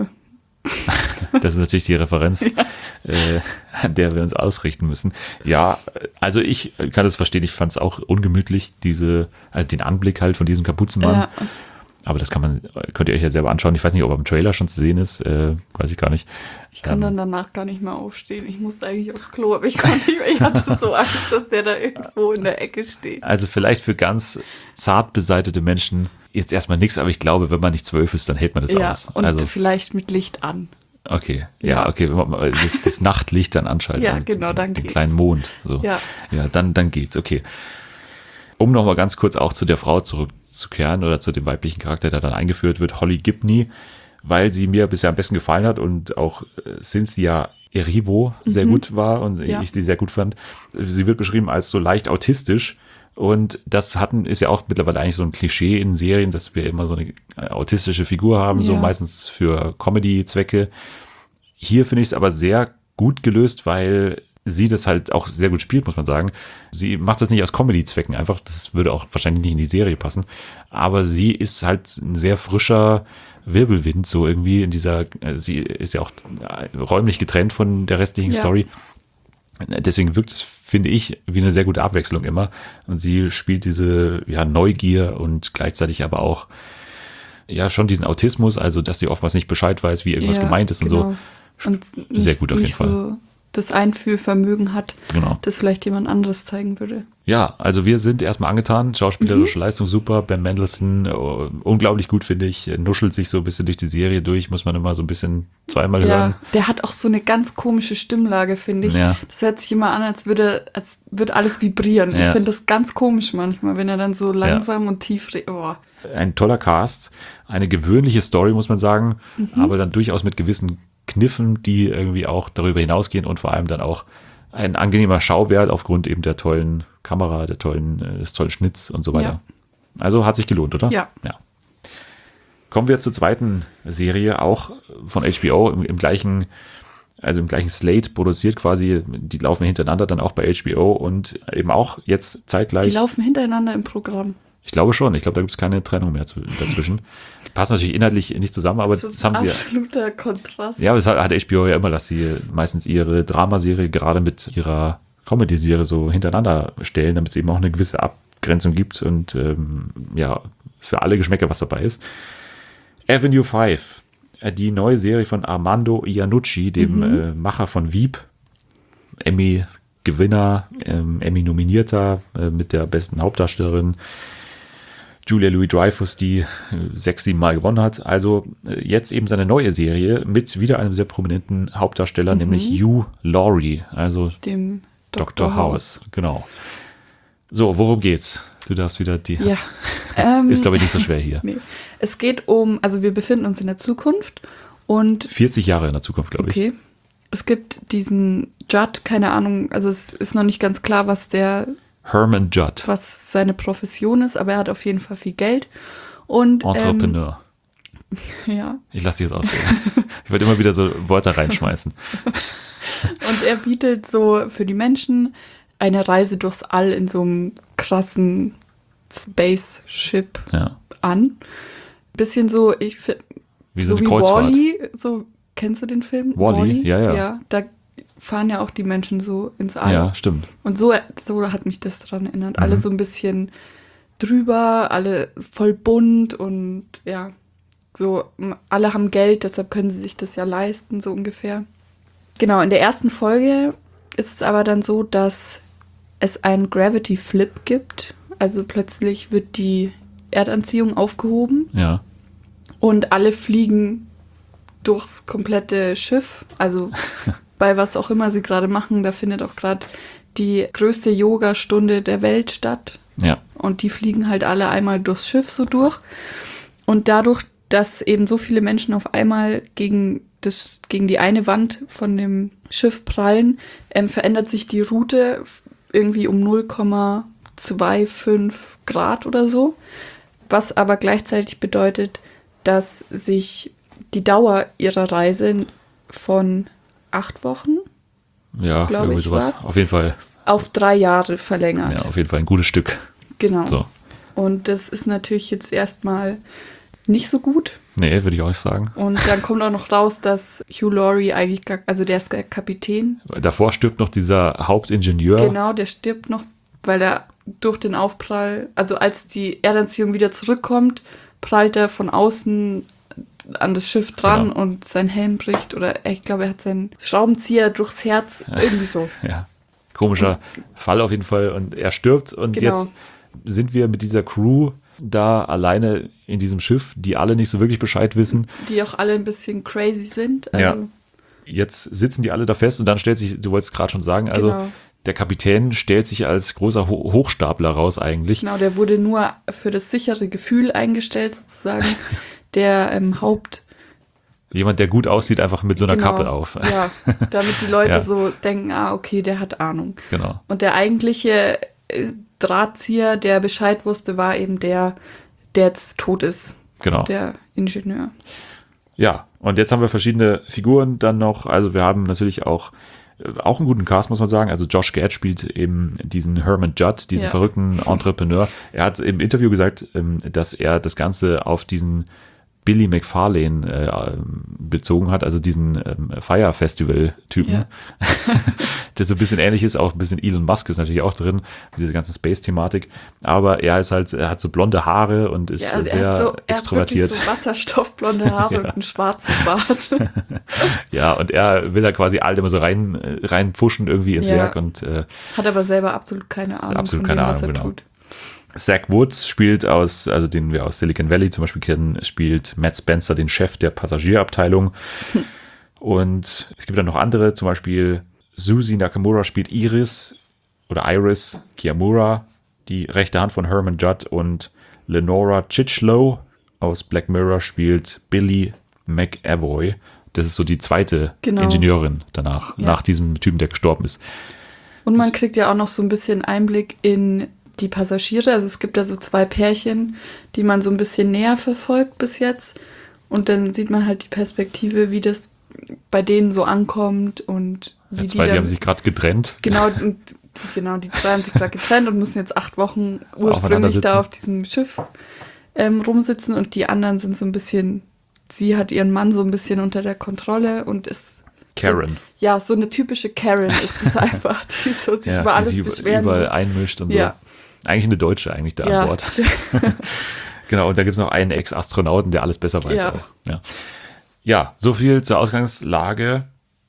Das ist natürlich die Referenz, äh, an der wir uns ausrichten müssen. Ja, also ich kann das verstehen. Ich fand es auch ungemütlich, diese, also den Anblick halt von diesem Kapuzenmann. Ja, Aber das kann man, könnt ihr euch ja selber anschauen. Ich weiß nicht, ob er im Trailer schon zu sehen ist. Äh, weiß ich gar nicht. ich kann Ähm, dann danach gar nicht mehr aufstehen. Ich musste eigentlich aufs Klo, aber ich konnte nicht mehr. Ich hatte so Angst, dass der da irgendwo in der Ecke steht. Also vielleicht für ganz zart beseitete Menschen jetzt erstmal nichts, aber ich glaube, wenn man nicht zwölf ist, dann hält man das Ja, aus. und Also, vielleicht mit Licht an. okay. Ja, Ja. okay. Wenn man mal das, das Nachtlicht dann anschalten. Ja, also genau, den, dann Den geht's. kleinen Mond. So. Ja. Ja, dann, dann geht's. Okay. Um nochmal ganz kurz auch zu der Frau zurückzukehren oder zu dem weiblichen Charakter, der dann eingeführt wird, Holly Gibney, weil sie mir bisher am besten gefallen hat und auch äh, Cynthia Erivo sehr gut war und Ja. ich sie sehr gut fand. Sie wird beschrieben als so leicht autistisch und das hatten ist ja auch mittlerweile eigentlich so ein Klischee in Serien, dass wir immer so eine äh, autistische Figur haben, so Ja. meistens für Comedy-Zwecke. Hier finde ich es aber sehr gut gelöst, weil sie das halt auch sehr gut spielt, muss man sagen. Sie macht das nicht aus Comedy-Zwecken einfach, das würde auch wahrscheinlich nicht in die Serie passen, aber sie ist halt ein sehr frischer Wirbelwind, so irgendwie in dieser, äh, sie ist ja auch äh, räumlich getrennt von der restlichen Ja. Story. Deswegen wirkt es, finde ich, wie eine sehr gute Abwechslung immer. Und sie spielt diese ja, Neugier und gleichzeitig aber auch ja schon diesen Autismus, also dass sie oftmals nicht Bescheid weiß, wie irgendwas Ja, gemeint ist und genau. so. Und Sehr nicht- gut auf jeden nicht Fall. So das Einfühlvermögen hat, Genau. das vielleicht jemand anderes zeigen würde. Ja, also wir sind erstmal angetan. Schauspielerische mhm. Leistung super. Ben Mendelsohn, uh, unglaublich gut, finde ich. Nuschelt sich so ein bisschen durch die Serie durch. Muss man immer so ein bisschen zweimal ja, hören. Der hat auch so eine ganz komische Stimmlage, finde ich. Ja. Das hört sich immer an, als würde, als würde alles vibrieren. Ja. Ich finde das ganz komisch manchmal, wenn er dann so langsam ja. und tief redet. Oh. Ein toller Cast. Eine gewöhnliche Story, muss man sagen. Mhm. Aber dann durchaus mit gewissen Kniffen, die irgendwie auch darüber hinausgehen und vor allem dann auch ein angenehmer Schauwert aufgrund eben der tollen Kamera, der tollen, des tollen Schnitts und so weiter. Ja. Also hat sich gelohnt, oder? Ja. ja. Kommen wir zur zweiten Serie, auch von H B O, im, im gleichen, also im gleichen Slate produziert quasi. Die laufen hintereinander dann auch bei H B O und eben auch jetzt zeitgleich. Die laufen hintereinander im Programm. Ich glaube schon. Ich glaube, da gibt es keine Trennung mehr zu, dazwischen. Passt natürlich inhaltlich nicht zusammen, aber das, ist das haben sie. Absoluter Kontrast. Ja, aber das hat H B O ja immer, dass sie meistens ihre Dramaserie gerade mit ihrer Comedy-Serie so hintereinander stellen, damit es eben auch eine gewisse Abgrenzung gibt und ähm, ja, für alle Geschmäcker was dabei ist. Avenue fünf, die neue Serie von Armando Iannucci, dem mhm. äh, Macher von Veep, Emmy-Gewinner, ähm, Emmy-Nominierter äh, mit der besten Hauptdarstellerin. Julia Louis-Dreyfus, die sechs, sieben Mal gewonnen hat. Also jetzt eben seine neue Serie mit wieder einem sehr prominenten Hauptdarsteller, mhm. nämlich Hugh Laurie, also dem Doktor House. Genau. So, worum geht's? Du darfst wieder die... Ja. Ähm, ist, glaube ich, nicht so schwer hier. Nee. Es geht um, also wir befinden uns in der Zukunft und... vierzig Jahre in der Zukunft, glaube okay. ich. Okay. Es gibt diesen Judd, keine Ahnung, also es ist noch nicht ganz klar, was der... Herman Judd. Was seine Profession ist, aber er hat auf jeden Fall viel Geld. Und, Entrepreneur. Ähm, ja. Ich lasse dich jetzt ausreden. Ich wollte immer wieder so Wörter reinschmeißen. Und er bietet so für die Menschen eine Reise durchs All in so einem krassen Spaceship ja. an. Bisschen so, ich finde, wie so, so eine wie Kreuzfahrt. Wall-E, so, kennst du den Film? Wall-E, Wall-E? ja, ja. Ja, da fahren ja auch die Menschen so ins All. Ja, stimmt. Und so, so hat mich das daran erinnert. Mhm. Alle so ein bisschen drüber, alle voll bunt und ja, so, alle haben Geld, deshalb können sie sich das ja leisten, so ungefähr. Genau, in der ersten Folge ist es aber dann so, dass es einen Gravity Flip gibt. Also plötzlich wird die Erdanziehung aufgehoben. Ja. Und alle fliegen durchs komplette Schiff, also bei was auch immer sie gerade machen, da findet auch gerade die größte Yoga-Stunde der Welt statt. Ja. Und die fliegen halt alle einmal durchs Schiff so durch. Und dadurch, dass eben so viele Menschen auf einmal gegen, das, gegen die eine Wand von dem Schiff prallen, ähm, verändert sich die Route irgendwie um null Komma fünfundzwanzig Grad oder so. Was aber gleichzeitig bedeutet, dass sich die Dauer ihrer Reise von acht Wochen, ja, irgendwie ich, sowas. war's, auf jeden Fall. auf drei Jahre verlängert. Ja, auf jeden Fall ein gutes Stück. Genau. So. Und das ist natürlich jetzt erstmal nicht so gut. Nee, würde ich auch nicht sagen. Und dann kommt auch noch raus, dass Hugh Laurie eigentlich, gar, also der ist der Kapitän. Davor stirbt noch dieser Hauptingenieur. Genau, der stirbt noch, weil er durch den Aufprall, also als die Erdanziehung wieder zurückkommt, prallt er von außen an das Schiff dran genau. und sein Helm bricht. Oder ich glaube, er hat seinen Schraubenzieher durchs Herz, irgendwie so. Ja, komischer und, Fall auf jeden Fall. Und er stirbt und genau. jetzt sind wir mit dieser Crew da alleine in diesem Schiff, die alle nicht so wirklich Bescheid wissen. Die auch alle ein bisschen crazy sind. Also ja. Jetzt sitzen die alle da fest und dann stellt sich, du wolltest gerade schon sagen, also genau. der Kapitän stellt sich als großer Ho- Hochstapler raus eigentlich. Genau, der wurde nur für das sichere Gefühl eingestellt sozusagen. Der ähm, Haupt... Jemand, der gut aussieht, einfach mit so einer genau. Kappe auf. Ja, damit die Leute ja. so denken, ah, okay, der hat Ahnung. Genau. Und der eigentliche äh, Drahtzieher, der Bescheid wusste, war eben der, der jetzt tot ist. Genau. Der Ingenieur. Ja, und jetzt haben wir verschiedene Figuren dann noch. Also wir haben natürlich auch, auch einen guten Cast, muss man sagen. Also Josh Gad spielt eben diesen Herman Judd, diesen ja. verrückten Entrepreneur. Er hat im Interview gesagt, dass er das Ganze auf diesen Billy McFarlane äh, bezogen hat, also diesen ähm, Fire Festival-Typen, Ja. der so ein bisschen ähnlich ist, auch ein bisschen Elon Musk ist natürlich auch drin, mit dieser ganzen Space-Thematik, aber er ist halt, er hat so blonde Haare und ist Ja, also sehr er hat so, er extrovertiert. Hat wirklich so wasserstoffblonde Haare Ja. und einen schwarzen Bart. Ja, und er will da quasi alle immer so rein, äh, reinpushen irgendwie ins Ja. Werk und äh, Hat aber selber absolut keine Ahnung Absolut von keine dem, was Ahnung, er genau. tut. Zach Woods spielt aus, also den wir aus Silicon Valley zum Beispiel kennen, spielt Matt Spencer, den Chef der Passagierabteilung. Hm. Und es gibt dann noch andere, zum Beispiel Susie Nakamura spielt Iris oder Iris Kiyamura, die rechte Hand von Herman Judd, und Lenora Chichlow aus Black Mirror spielt Billy McAvoy. Das ist so die zweite Genau. Ingenieurin danach, Ja. nach diesem Typen, der gestorben ist. Und man kriegt ja auch noch so ein bisschen Einblick in die Passagiere. Also es gibt da so zwei Pärchen, die man so ein bisschen näher verfolgt bis jetzt. Und dann sieht man halt die Perspektive, wie das bei denen so ankommt und wie Ja, zwei, die, dann, haben sich gerade getrennt. genau, und, genau, die zwei haben sich gerade getrennt und müssen jetzt acht Wochen Aufeinander ursprünglich da sitzen. auf diesem Schiff ähm, rumsitzen, und die anderen sind so ein bisschen, sie hat ihren Mann so ein bisschen unter der Kontrolle und ist Karen. So, ja, so eine typische Karen ist es einfach, die so sich Ja, über die alles sich beschweren überall muss. einmischt und Ja. so. Eigentlich eine Deutsche eigentlich da Ja. an Bord. Genau, und da gibt es noch einen Ex-Astronauten, der alles besser weiß Ja. auch. Ja. ja, so viel zur Ausgangslage.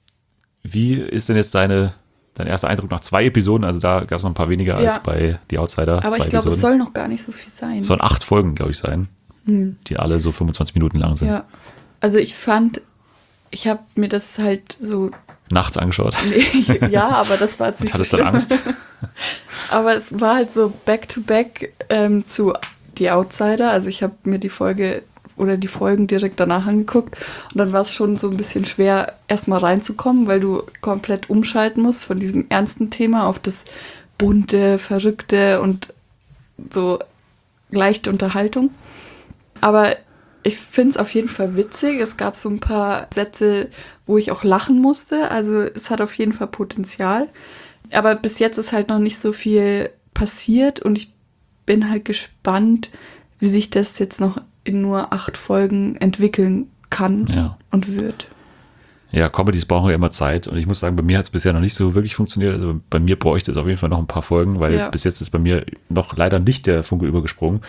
Wie ist denn jetzt deine, dein erster Eindruck nach zwei Episoden? Also da gab es noch ein paar weniger Ja. als bei The Outsider. Aber zwei ich glaube, es Episoden. soll noch gar nicht so viel sein. Sollen acht Folgen, glaube ich, sein, die alle so fünfundzwanzig Minuten lang sind. Ja. Also ich fand, ich habe mir das halt so, Nachts angeschaut. ja, aber das war jetzt Und nicht so hattest dann schlimm. Angst? Aber es war halt so back-to-back ähm, zu The Outsider. Also ich habe mir die Folge oder die Folgen direkt danach angeguckt. Und dann war es schon so ein bisschen schwer, erstmal reinzukommen, weil du komplett umschalten musst von diesem ernsten Thema auf das bunte, verrückte und so leichte Unterhaltung. Aber ich finde es auf jeden Fall witzig. Es gab so ein paar Sätze, wo ich auch lachen musste. Also es hat auf jeden Fall Potenzial. Aber bis jetzt ist halt noch nicht so viel passiert und ich bin halt gespannt, wie sich das jetzt noch in nur acht Folgen entwickeln kann Ja. und wird. Ja, Comedies brauchen ja immer Zeit, und ich muss sagen, bei mir hat es bisher noch nicht so wirklich funktioniert. Also bei mir bräuchte es auf jeden Fall noch ein paar Folgen, weil Ja. bis jetzt ist bei mir noch leider nicht der Funke übergesprungen.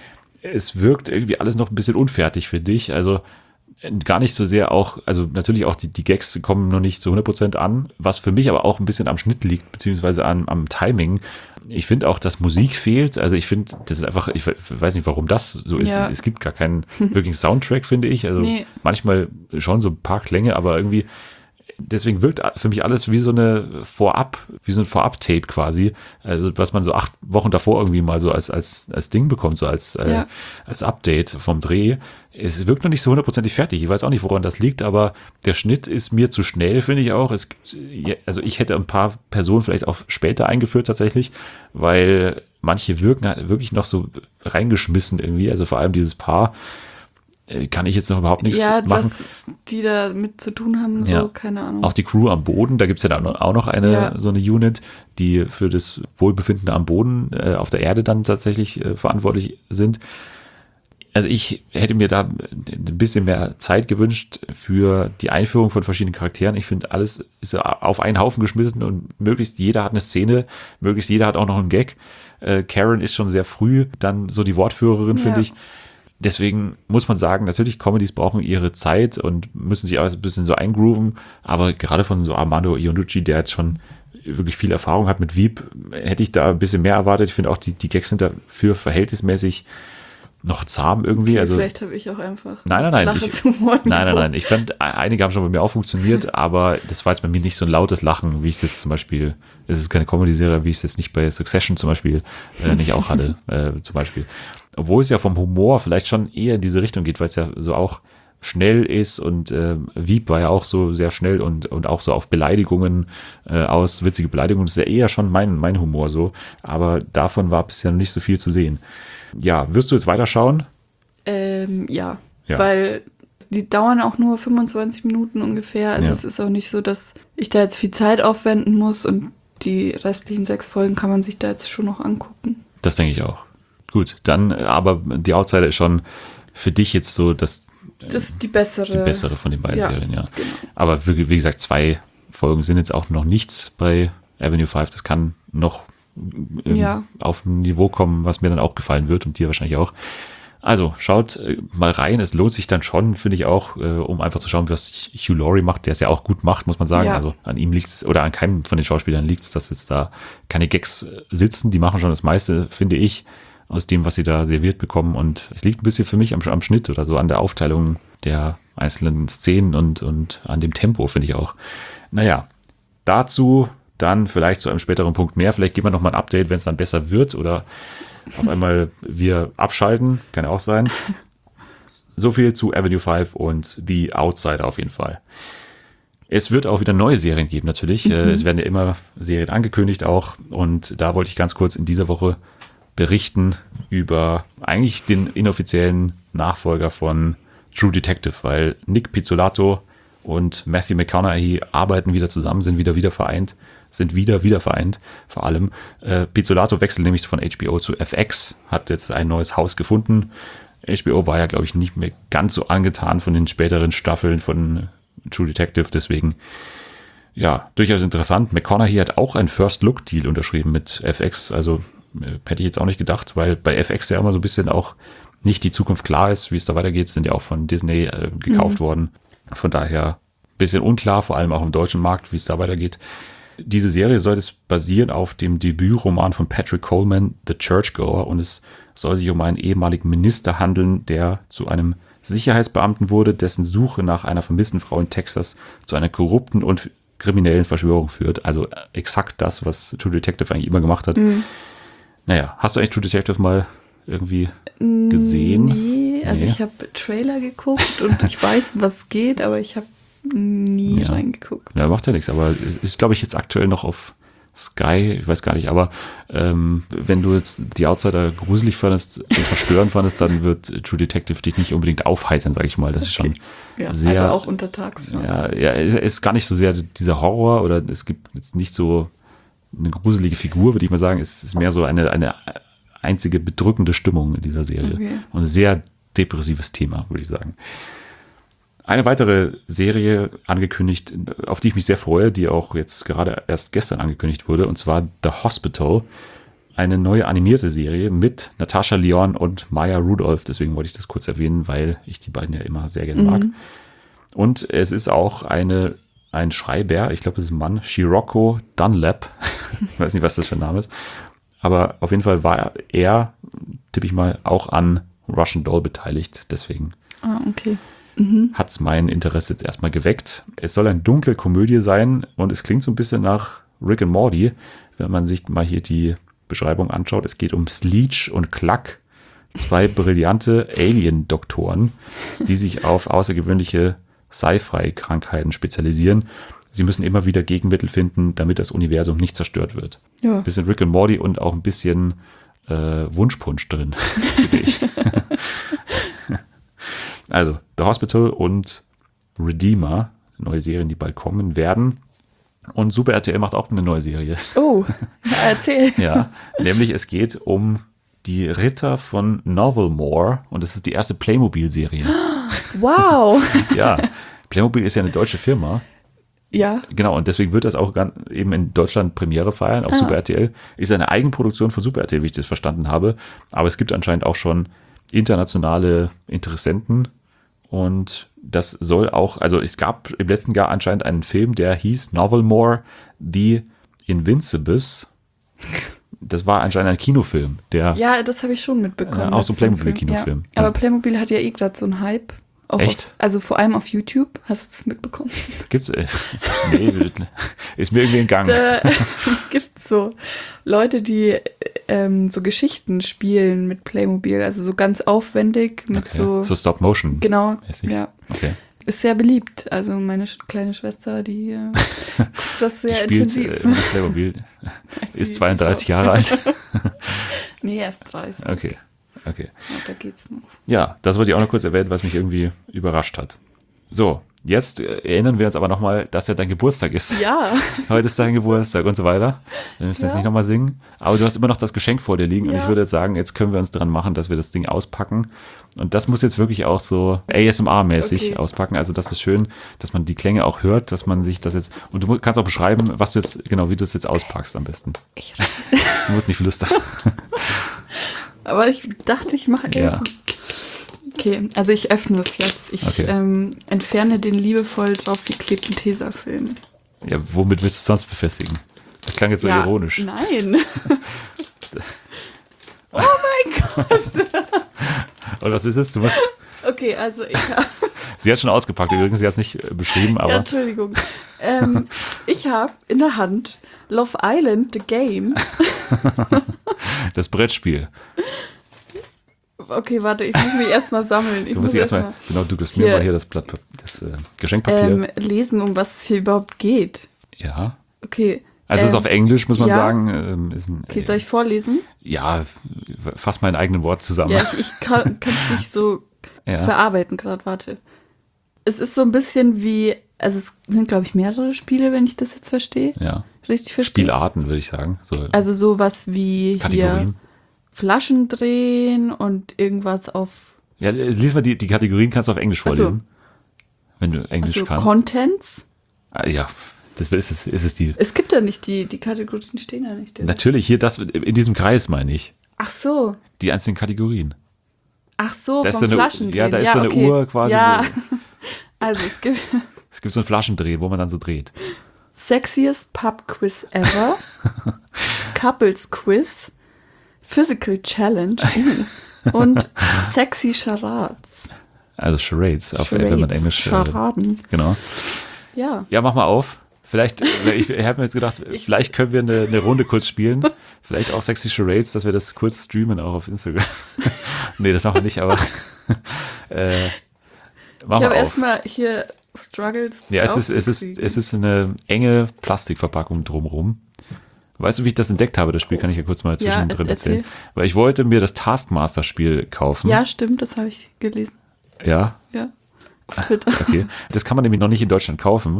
Es wirkt irgendwie alles noch ein bisschen unfertig für dich, also gar nicht so sehr auch, also natürlich auch die, die Gags kommen noch nicht zu hundert Prozent an, was für mich aber auch ein bisschen am Schnitt liegt, beziehungsweise an, am Timing. Ich finde auch, dass Musik fehlt, also ich finde, das ist einfach, ich weiß nicht, warum das so ist. Ja. Es gibt gar keinen wirklichen Soundtrack, finde ich, also Nee. manchmal schon so ein paar Klänge, aber irgendwie, deswegen wirkt für mich alles wie so eine Vorab, wie so ein Vorab-Tape quasi, also was man so acht Wochen davor irgendwie mal so als, als, als Ding bekommt, so als, äh, Ja. als Update vom Dreh. Es wirkt noch nicht so hundertprozentig fertig. Ich weiß auch nicht, woran das liegt, aber der Schnitt ist mir zu schnell, finde ich auch. Es gibt, also ich hätte ein paar Personen vielleicht auch später eingeführt tatsächlich, weil manche wirken halt wirklich noch so reingeschmissen irgendwie, also vor allem dieses Paar. Kann ich jetzt noch überhaupt nichts Ja, machen. was die da mit zu tun haben, so, Ja. keine Ahnung. Auch die Crew am Boden, da gibt es ja dann auch noch eine, Ja. so eine Unit, die für das Wohlbefinden am Boden äh, auf der Erde dann tatsächlich äh, verantwortlich sind. Also ich hätte mir da ein bisschen mehr Zeit gewünscht für die Einführung von verschiedenen Charakteren. Ich finde, alles ist auf einen Haufen geschmissen und möglichst jeder hat eine Szene, möglichst jeder hat auch noch einen Gag. Äh, Karen ist schon sehr früh dann so die Wortführerin, finde Ja. ich. Deswegen muss man sagen, natürlich, Comedies brauchen ihre Zeit und müssen sich auch ein bisschen so eingrooven, aber gerade von so Armando Iannucci, der jetzt schon wirklich viel Erfahrung hat mit Veep, hätte ich da ein bisschen mehr erwartet. Ich finde auch, die, die Gags sind dafür verhältnismäßig noch zahm irgendwie. Okay, also vielleicht habe ich auch einfach Nein, nein, nein. flaches Ich, Humorniveau. nein, nein, nein. Ich fand, einige haben schon bei mir auch funktioniert, aber das war jetzt bei mir nicht so ein lautes Lachen, wie ich es jetzt zum Beispiel, es ist keine Comedy-Serie, wie ich es jetzt nicht bei Succession zum Beispiel äh, nicht auch hatte, äh, zum Beispiel. Obwohl es ja vom Humor vielleicht schon eher in diese Richtung geht, weil es ja so auch schnell ist und äh, Veep war ja auch so sehr schnell und, und auch so auf Beleidigungen äh, aus, witzige Beleidigungen. Das ist ja eher schon mein, mein Humor so, aber davon war bisher noch nicht so viel zu sehen. Ja, wirst du jetzt weiterschauen? Ähm, ja. Ja. weil die dauern auch nur fünfundzwanzig Minuten ungefähr. Also Ja. es ist auch nicht so, dass ich da jetzt viel Zeit aufwenden muss und die restlichen sechs Folgen kann man sich da jetzt schon noch angucken. Das denke ich auch. Gut, dann, aber The Outsider ist schon für dich jetzt so das, Das ist die bessere. die bessere von den beiden Ja, Serien, ja. genau. Aber wie, wie gesagt, zwei Folgen sind jetzt auch noch nichts bei Avenue fünf. Das kann noch ähm, Ja. auf ein Niveau kommen, was mir dann auch gefallen wird und dir wahrscheinlich auch. Also schaut äh, mal rein. Es lohnt sich dann schon, finde ich auch, äh, um einfach zu schauen, was Hugh Laurie macht, der es ja auch gut macht, muss man sagen. Ja. Also an ihm liegt es, oder an keinem von den Schauspielern liegt es, dass jetzt da keine Gags äh, sitzen. Die machen schon das meiste, finde ich, aus dem, was sie da serviert bekommen. Und es liegt ein bisschen für mich am, am Schnitt oder so, an der Aufteilung der einzelnen Szenen und, und an dem Tempo, finde ich auch. Naja, dazu dann vielleicht zu einem späteren Punkt mehr. Vielleicht geben wir nochmal ein Update, wenn es dann besser wird oder auf einmal wir abschalten. Kann ja auch sein. So viel zu Avenue fünf und The Outsider auf jeden Fall. Es wird auch wieder neue Serien geben, natürlich. Mhm. Es werden ja immer Serien angekündigt auch. Und da wollte ich ganz kurz in dieser Woche berichten über eigentlich den inoffiziellen Nachfolger von True Detective, weil Nick Pizzolatto und Matthew McConaughey arbeiten wieder zusammen, sind wieder wieder vereint, sind wieder wieder vereint, vor allem. Äh, Pizzolatto wechselt nämlich von H B O zu F X, hat jetzt ein neues Haus gefunden. H B O war ja, glaube ich, nicht mehr ganz so angetan von den späteren Staffeln von True Detective, deswegen ja, durchaus interessant. McConaughey hat auch einen First-Look-Deal unterschrieben mit F X, also äh, hätte ich jetzt auch nicht gedacht, weil bei F X ja immer so ein bisschen auch nicht die Zukunft klar ist, wie es da weitergeht, sind ja auch von Disney äh, gekauft mhm. worden. Von daher ein bisschen unklar, vor allem auch im deutschen Markt, wie es da weitergeht. Diese Serie soll es basieren auf dem Debütroman von Patrick Coleman, The Churchgoer, und es soll sich um einen ehemaligen Minister handeln, der zu einem Sicherheitsbeamten wurde, dessen Suche nach einer vermissten Frau in Texas zu einer korrupten und kriminellen Verschwörung führt. Also exakt das, was True Detective eigentlich immer gemacht hat. Mhm. Naja, hast du eigentlich True Detective mal irgendwie gesehen? Nee, also Nee. ich habe Trailer geguckt und ich weiß, was geht, aber ich habe nie Ja. reingeguckt. Ja, macht ja nichts, aber ist, glaube ich, jetzt aktuell noch auf Sky, ich weiß gar nicht, aber ähm, wenn du jetzt die Outsider gruselig fandest und verstörend fandest, dann wird True Detective dich nicht unbedingt aufheitern, sage ich mal. Das ist schon Ja, sehr, also auch untertags schon. ja, ja, es ist gar nicht so sehr dieser Horror oder es gibt jetzt nicht so eine gruselige Figur, würde ich mal sagen. Es ist mehr so eine, eine einzige bedrückende Stimmung in dieser Serie. Okay. Und ein sehr depressives Thema, würde ich sagen. Eine weitere Serie angekündigt, auf die ich mich sehr freue, die auch jetzt gerade erst gestern angekündigt wurde, und zwar The Hospital. Eine neue animierte Serie mit Natasha Lyonne und Maya Rudolph. Deswegen wollte ich das kurz erwähnen, weil ich die beiden ja immer sehr gerne mag. Mhm. Und es ist auch eine, ein Schreiber, ich glaube, das ist ein Mann, Scirocco Dunlap. Ich weiß nicht, was das für ein Name ist. Aber auf jeden Fall war er, tippe ich mal, auch an Russian Doll beteiligt. Deswegen Ah, okay. Mhm. hat es mein Interesse jetzt erstmal geweckt. Es soll eine dunkle Komödie sein und es klingt so ein bisschen nach Rick and Morty, wenn man sich mal hier die Beschreibung anschaut. Es geht um Sleech und Cluck, zwei brillante Alien-Doktoren, die sich auf außergewöhnliche Sci-Fi-Krankheiten spezialisieren. Sie müssen immer wieder Gegenmittel finden, damit das Universum nicht zerstört wird. Ja. Ein bisschen Rick and Morty und auch ein bisschen äh, Wunschpunsch drin, finde ich. Also, The Hospital und Redeemer, neue Serien, die bald kommen werden. Und Super R T L macht auch eine neue Serie. Oh, ja, erzähl. Ja, nämlich es geht um die Ritter von Novelmore und das ist die erste Playmobil-Serie. Wow. Ja, Playmobil ist ja eine deutsche Firma. Ja. Genau, und deswegen wird das auch ganz, eben in Deutschland Premiere feiern auf Ah. Super R T L. Ist eine Eigenproduktion von Super R T L, wie ich das verstanden habe. Aber es gibt anscheinend auch schon internationale Interessenten. Und das soll auch, also es gab im letzten Jahr anscheinend einen Film, der hieß Novelmore, The Invincibles. Das war anscheinend ein Kinofilm, der Ja, das habe ich schon mitbekommen. Ja, auch Das so ist ein Playmobil-Kinofilm. Ja. Aber Ja. Playmobil hat ja eh gerade so einen Hype. Auch Echt? Auf, also vor allem auf YouTube. Hast du das mitbekommen? gibt's, äh, nee, ist mir irgendwie entgangen. Da gibt es so Leute, die ähm, so Geschichten spielen mit Playmobil. Also so ganz aufwendig mit Okay. so. So Stop-Motion. Genau. mäßig. Ja. Okay. Ist sehr beliebt. Also meine sch- kleine Schwester, die äh, guckt das Die sehr spielt intensiv. äh, mit Playmobil. Ist Die- zweiunddreißig die Jahre alt. Nee, erst dreißig. Okay. Okay. Ja, da geht's noch. Ja, das wollte ich auch noch kurz erwähnen, was mich irgendwie überrascht hat. So, jetzt äh, erinnern wir uns aber nochmal, dass ja dein Geburtstag ist. Ja. Heute ist dein Geburtstag und so weiter. Wir müssen Ja. jetzt nicht nochmal singen. Aber du hast immer noch das Geschenk vor dir liegen. Und Ja. ich würde jetzt sagen, jetzt können wir uns dran machen, dass wir das Ding auspacken. Und das muss jetzt wirklich auch so A S M R-mäßig Okay. auspacken. Also das ist schön, dass man die Klänge auch hört, dass man sich das jetzt... Und du mu- kannst auch beschreiben, was du jetzt, genau, wie du es jetzt auspackst am besten. Ich, Du musst nicht flüstern. aber ich dachte, ich mache Ja. erst. Okay, also ich öffne es jetzt. Ich Okay. ähm, entferne den liebevoll draufgeklebten Tesafilm. Ja, womit willst du es sonst befestigen? Das klang jetzt so ja, ironisch. Nein. Oh mein Gott. Und was ist es? Du musst... Okay, also ich habe... Sie hat schon ausgepackt, übrigens, sie hat es nicht äh, beschrieben, aber Ja, Entschuldigung. Ähm, ich habe in der Hand Love Island, the Game. das Brettspiel. Okay, warte, ich muss mich erstmal sammeln. Ich Du musst erst erstmal, mal, genau, du gibst mir Hier. mal hier das Blatt, das äh, Geschenkpapier. ähm, lesen, um was es hier überhaupt geht. ja. Okay. Also es ist ähm, auf Englisch, muss man ja. sagen. Ähm, ist ein, Okay, soll ich vorlesen? ja, fass meinen eigenen Wort zusammen. Ja, ich, ich kann es nicht so Ja. verarbeiten gerade, warte. Es ist so ein bisschen wie, also es sind, glaube ich, mehrere Spiele, wenn ich das jetzt verstehe. Ja. Richtig verstehe. Spielarten, würde ich sagen. So Also sowas wie hier Kategorien. Flaschen drehen und irgendwas auf Ja, lies mal die, die Kategorien, kannst du auf Englisch Ach so. vorlesen. Wenn du Englisch also kannst. Contents. Ah, ja, das ist es, ist es die. Es gibt ja nicht die, die Kategorien stehen ja nicht. Natürlich, hier das in diesem Kreis meine ich. Ach so. Die einzelnen Kategorien. Ach so, Da ist vom so eine- Flaschen drehen. ja, da ist so eine okay. Uhr quasi, Ja. wo- Also es gibt Es gibt so ein Flaschendrehen, wo man dann so dreht. Sexiest Pub Quiz Ever, Couples Quiz, Physical Challenge uh, und Sexy Charades. Also Charades, auf, wenn man Charades, Englisch. Äh, Charaden. genau. Ja. Ja, mach mal auf. Vielleicht, äh, ich, ich habe mir jetzt gedacht, vielleicht können wir eine, eine Runde kurz spielen. Vielleicht auch Sexy Charades, dass wir das kurz streamen auch auf Instagram. Nee, das machen wir nicht, aber äh, mach Ich mal habe auf. erstmal hier Struggles. Ja, es ist, es, ist, rauszukriegen. es ist eine enge Plastikverpackung drumherum. Weißt du, wie ich das entdeckt habe? Das Spiel kann ich ja kurz mal Ja, zwischendrin erzähl. erzählen. Weil ich wollte mir das Taskmaster-Spiel kaufen. Ja, stimmt, das habe ich gelesen. Ja, Ja. Auf Twitter. okay. Das kann man nämlich noch nicht in Deutschland kaufen.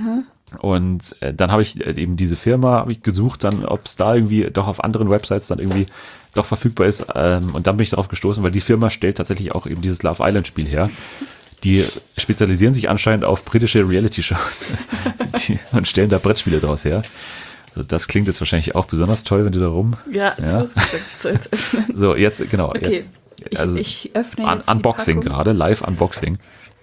Und äh, dann habe ich äh, eben diese Firma habe ich gesucht, dann ob es da irgendwie doch auf anderen Websites dann irgendwie doch verfügbar ist. Ähm, und dann bin ich darauf gestoßen, weil die Firma stellt tatsächlich auch eben dieses Love Island Spiel her. Die spezialisieren sich anscheinend auf britische Reality-Shows die, und stellen da Brettspiele draus her. Also das klingt jetzt wahrscheinlich auch besonders toll, wenn du da rum. Ja, Ja. du hast gesagt, ich soll jetzt öffnen. So, jetzt, genau. Okay, Jetzt, ich, also ich öffne Un jetzt Unboxing die Packung. gerade, Live-Unboxing.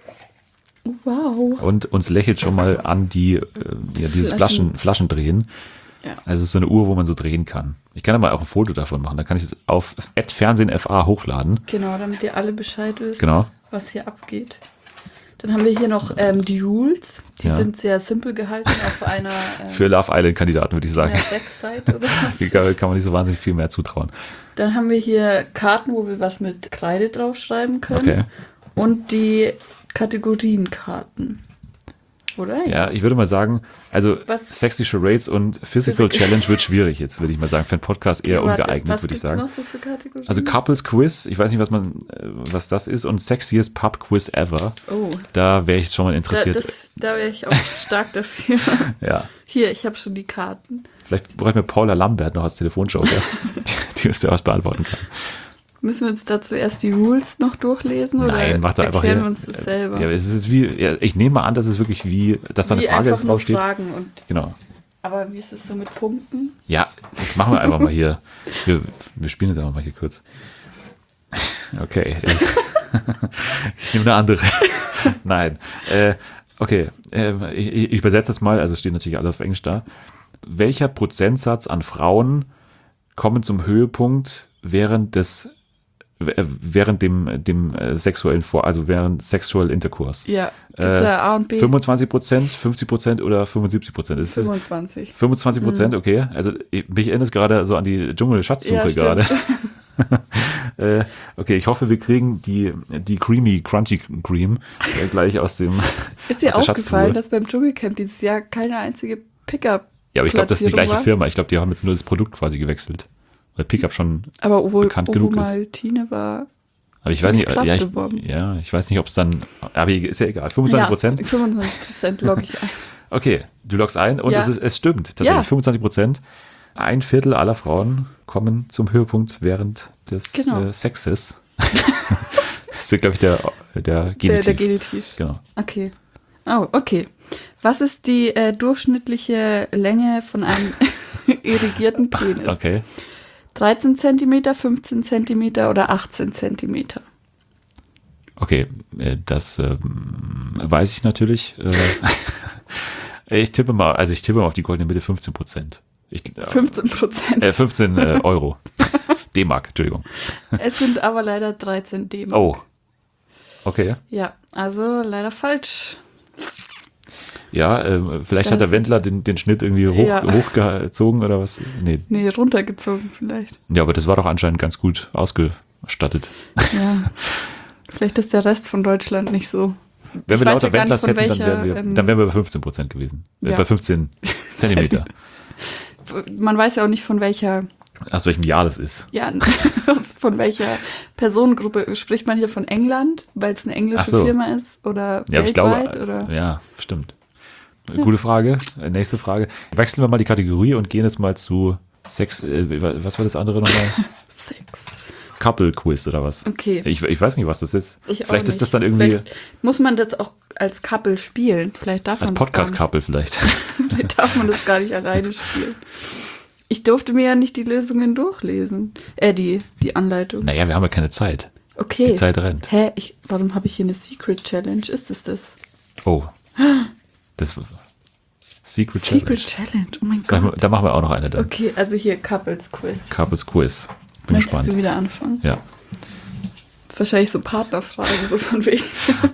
Wow. Und uns lächelt schon mal an die, äh, ja, dieses Flaschen. Flaschen, Flaschendrehen. Ja. Also es ist so eine Uhr, wo man so drehen kann. Ich kann aber auch ein Foto davon machen. Dann kann ich es auf at fernsehenfa hochladen. Genau, damit ihr alle Bescheid wisst, Genau. was hier abgeht. Dann haben wir hier noch ähm, die Rules. Die Ja. sind sehr simpel gehalten auf einer, ähm, Für Love Island-Kandidaten würde ich sagen. einer Backseite oder Hier was. kann, kann man nicht so wahnsinnig viel mehr zutrauen. Dann haben wir hier Karten, wo wir was mit Kreide draufschreiben können. Okay. Und die Kategorienkarten. Oder? Ja, ich würde mal sagen, also Was- Sexy Charades und Physical Physical- Challenge wird schwierig jetzt, würde ich mal sagen. Für einen Podcast eher Okay, warte, ungeeignet, was würde ich gibt's sagen. noch so für Kategorien? Also Couples Quiz, ich weiß nicht, was man, äh, was das ist, und Sexiest Pub Quiz Ever. oh, Da wäre ich schon mal da, interessiert. das, da wäre ich auch stark dafür. Ja. Hier, ich habe schon die Karten. Vielleicht bräuchten wir Paula Lambert noch als Telefonjoker, die, die uns da was beantworten kann. Müssen wir uns dazu erst die Rules noch durchlesen oder Nein, mach doch einfach erklären hier. wir uns das selber? Ja, es ist wie, ja, ich nehme mal an, dass es wirklich wie, dass da eine Wie Frage einfach jetzt nur draufsteht. Fragen und, Genau. aber wie ist es so mit Punkten? Ja, jetzt machen wir einfach mal hier. Wir, wir spielen jetzt einfach mal hier kurz. Okay. Jetzt- ich nehme eine andere. Nein. Äh, okay. Äh, ich, ich übersetze das mal, also steht natürlich alles auf Englisch da. Welcher Prozentsatz an Frauen kommen zum Höhepunkt während des äh, während dem, dem äh, sexuellen Vor, also während Sexual Intercourse? Ja, gibt Äh, da A und B? fünfundzwanzig Prozent, fünfzig Prozent oder fünfundsiebzig Prozent? Ist es fünfundzwanzig. fünfundzwanzig Prozent, okay. Also ich- mich erinnert es gerade so an die Dschungel-Schatzsuche Ja, gerade. stimmt. äh, okay, ich hoffe, wir kriegen die, die Creamy Crunchy Cream äh, gleich aus dem Ist dir aus der aufgefallen, Schatztruhe. dass beim Dschungelcamp dieses Jahr keine einzige Pickup, Ja, aber ich glaube, das ist die Platzierung gleiche war? Firma. Ich glaube, die haben jetzt nur das Produkt quasi gewechselt. Weil Pickup schon, aber obwohl, bekannt obwohl genug ist. mal Tine war, Aber ich weiß Ziemlich nicht, krass ja, ich, beworben. ja, ich weiß nicht, ob es dann, aber ist ja egal, fünfundzwanzig Prozent? Ja, fünfundzwanzig Prozent logge ich ein. Okay, du loggst ein und Ja. es, ist, es stimmt tatsächlich, Ja. fünfundzwanzig Prozent. Ein Viertel aller Frauen kommen zum Höhepunkt während des Genau. äh, Sexes. Das ist, glaube ich, der, der Der, Genitiv. der Genitiv. Genau. Okay. Oh, okay. Was ist die äh, durchschnittliche Länge von einem irrigierten Penis? Okay. dreizehn Zentimeter, fünfzehn Zentimeter oder achtzehn Zentimeter? Okay, äh, das ähm, weiß ich natürlich. Äh, ich tippe mal, also ich tippe mal auf die goldene Mitte fünfzehn Prozent. Ich, äh, fünfzehn Prozent. äh, fünfzehn äh, Euro. D-Mark, Entschuldigung. Es sind aber leider dreizehn D-Mark. Oh. Okay. Ja, also leider falsch. Ja, äh, vielleicht Das- hat der Wendler den, den Schnitt irgendwie hoch, Ja. hochgezogen oder was? Nee. Nee, runtergezogen vielleicht. Ja, aber das war doch anscheinend ganz gut ausgestattet. Ja. Vielleicht ist der Rest von Deutschland nicht so. Wenn Ich wir weiß lauter ja gar nicht, Wendlers von hätten, dann wären, welcher, wir, ähm, dann wären wir bei fünfzehn Prozent gewesen. Äh, Ja. Bei fünfzehn Zentimeter. Man weiß ja auch nicht, von welcher, Aus welchem Jahr das ist. ja, von welcher Personengruppe spricht man hier, von England, weil es eine englische Ach so. Firma ist, oder Ja, aber ich weltweit? glaube, oder? ja, stimmt. Gute Frage. Äh, Nächste Frage. Wechseln wir mal die Kategorie und gehen jetzt mal zu Sex. Äh, was war das andere nochmal? Sex. Couple Quiz oder was? Okay. Ich, ich weiß nicht, was das ist. Ich auch Vielleicht ist nicht. das dann irgendwie Vielleicht muss man das auch als Couple spielen. Vielleicht darf als man das gar nicht. Podcast-Couple vielleicht. Vielleicht darf man das gar nicht alleine spielen. Ich durfte mir ja nicht die Lösungen durchlesen. Äh, die, die Anleitung. Naja, wir haben ja keine Zeit. Okay. Die Zeit rennt. Hä? Ich, warum habe ich hier eine Secret Challenge? Ist es das? Oh. Das Secret, Secret Challenge. Challenge. Oh mein Da, Gott. da machen wir auch noch eine dann. Okay, also hier Couples Quiz. Couples Quiz. Bin Möchtest gespannt. du wieder anfangen? Ja. Das ist wahrscheinlich so Partnerfragen, so von wegen.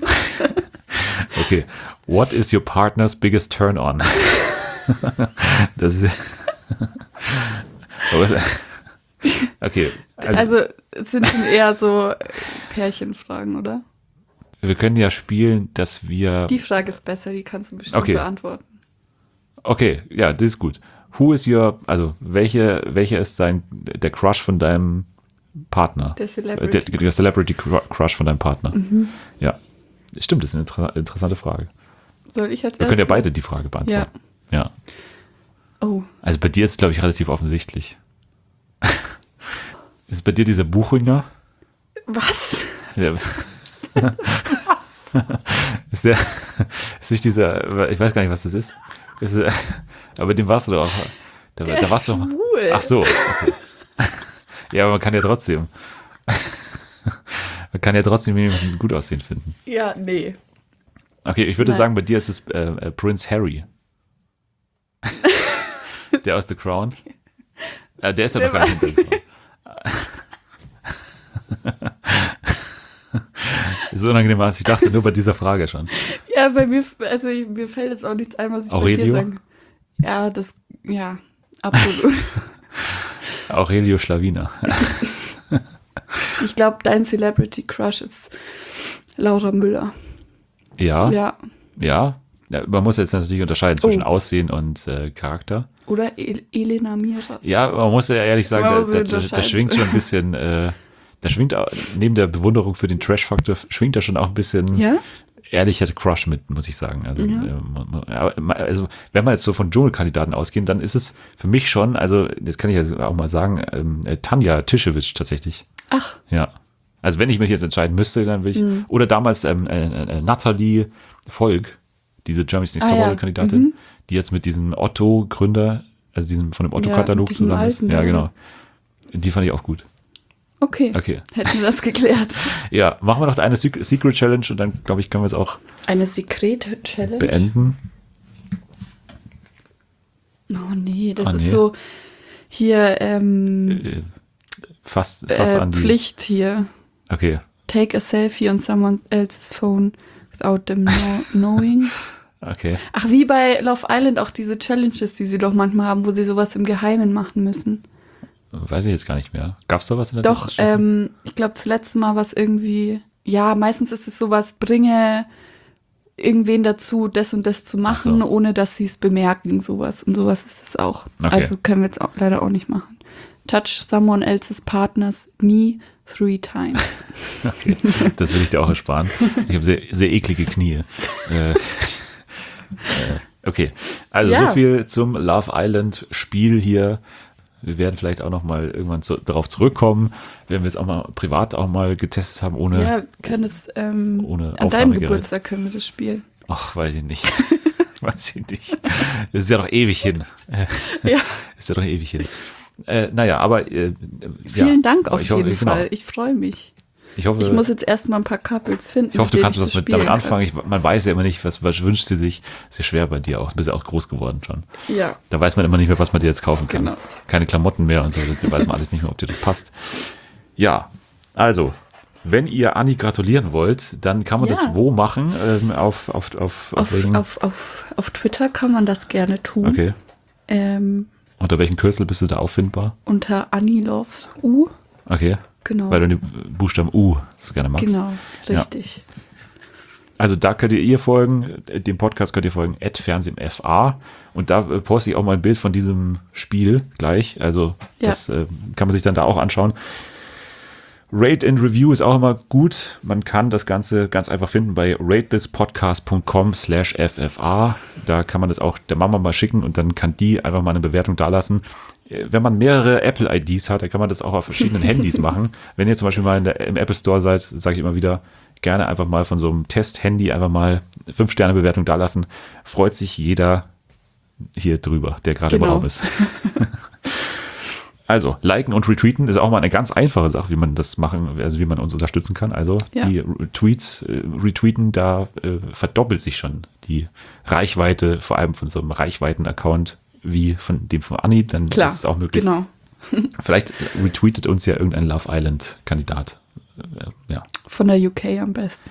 Okay. What is your partner's biggest turn on? Das ist. Aber es- Okay. Also, Also, es sind schon eher so Pärchenfragen, oder? wir können ja spielen, dass wir. Die Frage ist besser, die kannst du bestimmt Okay. beantworten. Okay, ja, das ist gut. Who is your, also welche, welcher ist dein, der Crush von deinem Partner? Der Äh, Celebrity. Der, der Celebrity Cru- Crush von deinem Partner. Ja, stimmt, das ist eine inter interessante Frage. Soll ich als Wir können ja erstes? beide die Frage beantworten. Ja. Oh, Also bei dir ist es, glaube ich, relativ offensichtlich. Ist es bei dir dieser Buchinger? was? Der, ist der, ist nicht dieser, ich weiß gar nicht, was das ist. ist äh, aber dem warst du doch auch. Da, Der da ist warst du doch. schwul. Ach so. Okay. Ja, aber man kann ja trotzdem. Man kann ja trotzdem jemanden gut aussehen finden. Ja, nee. Okay, ich würde Nein. sagen, bei dir ist es äh, äh, Prince Harry. Der aus The Crown. Äh, der ist aber Der gar nicht in The Crown. So unangenehm, als ich dachte, nur bei dieser Frage schon. Ja, bei mir, also ich, mir fällt jetzt auch nichts ein, was ich bei Aurelio? dir sagen. Ja, das, ja, absolut. Aurelio Schlawiner. Ich glaube, dein Celebrity Crush ist Laura Müller. Ja, ja. Ja. ja. Man muss jetzt natürlich unterscheiden zwischen Oh. Aussehen und äh, Charakter. Oder El Elena Miras. Ja, man muss ja ehrlich sagen, Man da, muss da, da, unterscheiden. da schwingt schon ein bisschen, äh, da schwingt auch, neben der Bewunderung für den Trash-Faktor, schwingt da schon auch ein bisschen Ja? ehrlicher Crush mit, muss ich sagen. Also, Ja. äh, man- man- aber, also wenn wir jetzt so von Dschungelkandidaten ausgehen, dann ist es für mich schon, also das kann ich ja auch mal sagen, ähm, äh, Tanja Tischewitsch tatsächlich. Ach, Ja. Also wenn ich mich jetzt entscheiden müsste, dann will ich, Mhm. oder damals ähm, äh, äh, Nathalie Volk, diese Germany's Next Ah, ja. Topmodel-Kandidatin, Mhm. die jetzt mit diesem Otto-Gründer, also diesem von dem Otto-Katalog mit diesem zusammen ist. alten, Ja, ja. genau. Die fand ich auch gut. okay. Okay. Hätten wir das geklärt. Ja, machen wir noch eine Sec- Secret Challenge und dann, glaube ich, können wir es auch Eine Secret Challenge? beenden. Oh nee, das Ah, ist nee. so hier ähm, Äh, Fast, fast äh, an die. Pflicht hier. Okay. Take a selfie on someone else's phone without them know knowing. Okay. Ach, wie bei Love Island auch diese Challenges, die sie doch manchmal haben, wo sie sowas im Geheimen machen müssen. Weiß ich jetzt gar nicht mehr. Gab es da was in der Doch, letzten Staffel? ähm, ich glaube, das letzte Mal war es irgendwie, ja, meistens ist es sowas, bringe irgendwen dazu, das und das zu machen, Ach so. ohne dass sie es bemerken, sowas. Und sowas ist es auch. Okay. Also können wir jetzt auch leider auch nicht machen. touch someone else's partner's knee three times. Okay, das will ich dir auch ersparen. Ich habe sehr, sehr eklige Knie. Äh, äh, okay, also Ja. so viel zum Love Island Spiel hier. Wir werden vielleicht auch noch mal irgendwann zu, darauf zurückkommen, wenn wir es auch mal privat auch mal getestet haben, ohne, Ja, wir können es ähm, ohne an deinem Aufnahmegerät. Geburtstag können wir das spielen. Ach, weiß ich nicht. weiß ich nicht. Das ist ja doch ewig hin. Ja. ist ja doch ewig hin. Äh, naja, aber äh, ja. Vielen Dank auf ich jeden hoffe, genau. Fall. Ich freue mich. Ich hoffe, Ich muss jetzt erstmal ein paar Couples finden. ich hoffe, du mit kannst denen was ich mit das damit spielen anfangen. Ich, man weiß ja immer nicht, was, was wünscht sie sich. Ist ja schwer bei dir auch. Du bist ja auch groß geworden schon. kann. Ja, Da weiß man immer nicht mehr, was man dir jetzt kaufen kann. Genau. Keine Klamotten mehr und so. Da weiß man alles nicht mehr, ob dir das passt. Ja, also, wenn ihr Anni gratulieren wollt, dann kann man Ja. das wo machen? Ähm, auf, auf, auf, auf, auf, welchen? auf, auf, auf Twitter kann man das gerne tun. Okay. Ähm, Unter welchem Kürzel bist du da auffindbar? unter Annie Loves U. Okay. Genau. Weil du den Buchstaben U so gerne magst. Genau, richtig. Also da könnt ihr ihr folgen, dem Podcast könnt ihr folgen, at fernsehmfa. Und da äh, poste ich auch mal ein Bild von diesem Spiel gleich. Also Ja. das äh, kann man sich dann da auch anschauen. Rate and Review ist auch immer gut. Man kann das Ganze ganz einfach finden bei ratethispodcast.com slash ffa. Da kann man das auch der Mama mal schicken und dann kann die einfach mal eine Bewertung dalassen. Äh, Wenn man mehrere Apple-I Ds hat, dann kann man das auch auf verschiedenen Handys machen. Wenn ihr zum Beispiel mal in der, im Apple Store seid, sage ich immer wieder, gerne einfach mal von so einem Test-Handy einfach mal fünf Sterne Bewertung dalassen. Freut sich jeder hier drüber, der gerade im Genau. Raum ist. Also, liken und retweeten ist auch mal eine ganz einfache Sache, wie man das machen, also wie man uns unterstützen kann. Also, Ja. die Tweets äh, retweeten, da äh, verdoppelt sich schon die Reichweite, vor allem von so einem Reichweiten-Account wie von dem von Anni, dann Klar, ist es auch möglich. genau. Vielleicht retweetet uns ja irgendein Love Island-Kandidat. Äh, ja, Von der U K am besten.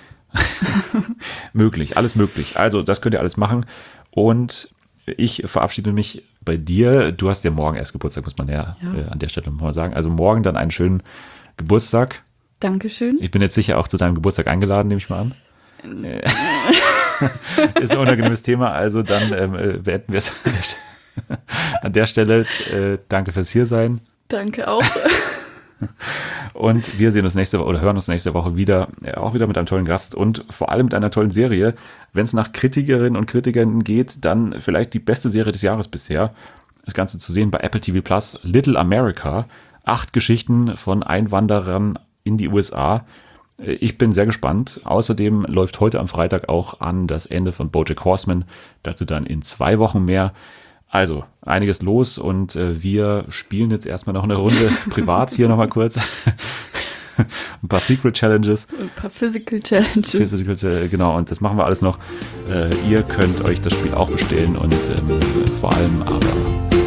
möglich, alles möglich. Also, das könnt ihr alles machen. Und ich verabschiede mich bei dir. Du hast ja morgen erst Geburtstag, muss man ja, Ja. Äh, an der Stelle mal sagen. Also morgen dann einen schönen Geburtstag. Dankeschön. Ich bin jetzt sicher auch zu deinem Geburtstag eingeladen, nehme ich mal an. Äh, Ist ein unangenehmes Thema, also dann ähm, äh, beenden wir es an der, St- an der Stelle. Äh, danke fürs Hiersein. Danke auch. Und wir sehen uns nächste Woche oder hören uns nächste Woche wieder, äh, auch wieder mit einem tollen Gast und vor allem mit einer tollen Serie. Wenn es nach Kritikerinnen und Kritikern geht, dann vielleicht die beste Serie des Jahres bisher. Das Ganze zu sehen bei Apple T V Plus, Little America. Acht Geschichten von Einwanderern in die U S A. Äh, Ich bin sehr gespannt. Außerdem läuft heute am Freitag auch an das Ende von BoJack Horseman. Dazu dann in zwei Wochen mehr. Also, einiges los und äh, wir spielen jetzt erstmal noch eine Runde privat hier nochmal kurz. Ein paar Secret Challenges. Ein paar Physical Challenges. Physical, äh, genau, und das machen wir alles noch. Äh, ihr könnt euch das Spiel auch bestellen und ähm, vor allem aber